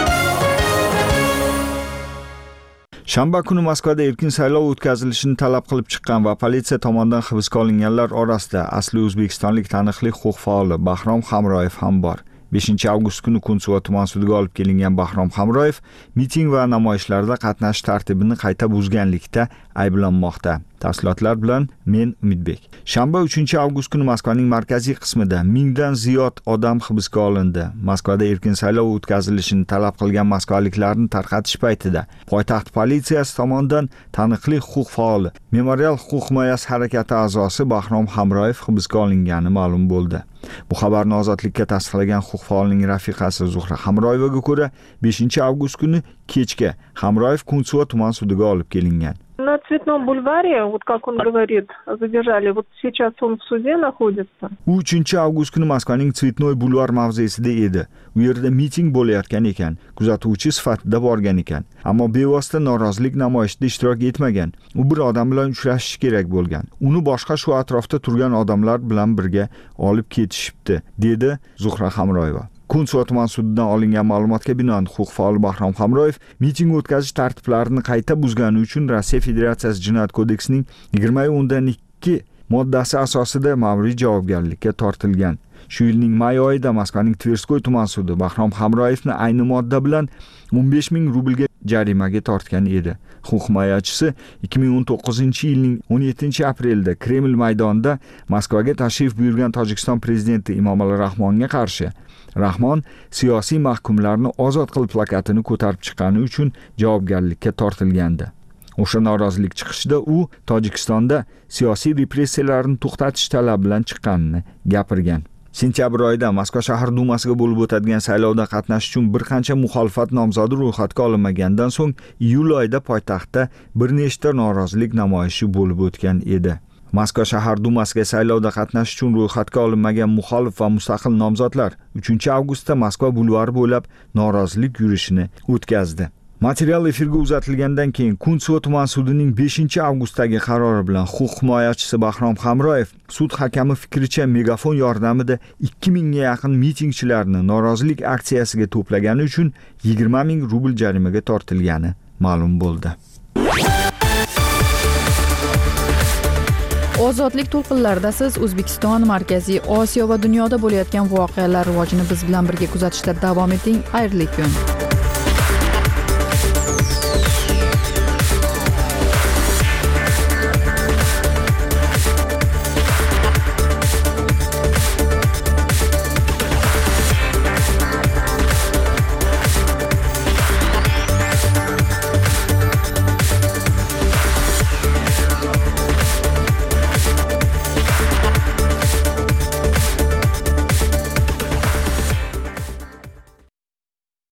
Shanba kuni Moskvada erkin saylov o'tkazilishini talab qilib chiqqan va politsiya tomonidan hibsga olinganlar orasida asli o'zbekistonlik taniqli huquq faoli Bahrom Hamroyev ham bor. 5-avgust kuni Kunsuva tuman sudiga olib kelingan Bahrom Hamroyev miting va namoyishlarda qatnashish tartibini qayta buzganlikda ayblanmoqda. Tafsilotlar bilan men Umidbek. Shanba 3-avgust kuni Moskvaning markaziy qismida 1000 dan ziyod odam hibsga olindi. Moskvada erkin saylov o'tkazilishini talab qilgan moskvaliklarni tarqatish paytida poytaxt politsiyasi tomonidan taniqli huquq faoli, Memorial huquq himoyasi harakati a'zosi Bahrom Hamroyev hibsga olingani ma'lum bo'ldi. Bu xabarni Ozodlikka tasdiqlagan huquq faolining rafiqasi Zuhra Hamroyevaga ko'ra, 5-avgust kuni kechga Hamroyev Kunsuva tuman sudiga olib kelingan. На Цветном бульваре, вот как он говорит, задержали. Вот сейчас он в суде находится. 3-avgust kuni Moskvaning Tsvetnoy bulvar mavzesida edi. U yerda miting bo'layotgan ekan. Kuzatuvchi sifatida borgan ekan. Ammo bevosita norozilik namoyishida ishtirok etmagan. U bir odam bilan uchrashish kerak bo'lgan. Uni boshqa shu atrofda turgan odamlar bilan birga olib ketishibdi, dedi Zuhra Hamroyeva. Kunsuva tuman sudidan olingan ma'lumotga binoan huquq faoli Bahrom Hamroyev miting o'tkazish tartiblarini qayta buzgani uchun Rossiya Federatsiyasi Jinoyat kodeksining 20.2 moddasi asosida ma'muriy javobgarlikka tortilgan. Shu yilning may oyida Moskvaning Tverskoy tuman sudi Bahrom Hamroyevni ayni modda bilan 15,000 rublga jarimaga tortgan edi. Huquq himoyachisi 2019-yilning 17-aprelda Kreml maydonida Moskvaga tashrif buyurgan Tojikiston prezidenti Emomali Rahmonga qarshi Rahmon siyosiy mahkumlarni ozod qil plakatini ko'tarib chiqqani uchun javobgarlikka tortilgandi. O'sha norozilik chiqishida u Tojikistonda siyosiy repressiyalarni to'xtatish talabi bilan chiqqanini gapirgan. Sentyabr oyida Moskva shahar dumasiga bo'lib o'tadigan saylovda qatnashish uchun bir qancha muxolifat nomzodi ro'yxatga olinmagandan so'ng iyul oyida poytaxtda bir nechta norozilik namoyishi bo'lib o'tgan edi. Moskva shahar dumasiga saylovda qatnashish uchun ro'yxatga olinmagan muxolif va mustaqil nomzodlar 3-avgustda Moskva bulvari bo'ylab norozilik yurishini o'tkazdi. Material efirga uzatilgandan keyin Kunsuva tuman sudining 5-avgustdagi qarori bilan huquq himoyachisi Bahrom Hamroyev sud hakami fikricha megafon yordamida 2000 ga yaqin mitingchilarni norozilik aksiyasiga to'plagani uchun 20,000 rubl jarimaga tortilgani ma'lum bo'ldi. Ozodlik to'lqinlarida siz O'zbekiston, Markaziy Osiyo va dunyoda bo'layotgan voqealar rivojini biz bilan birga kuzatishda davom eting. Xayrli kun.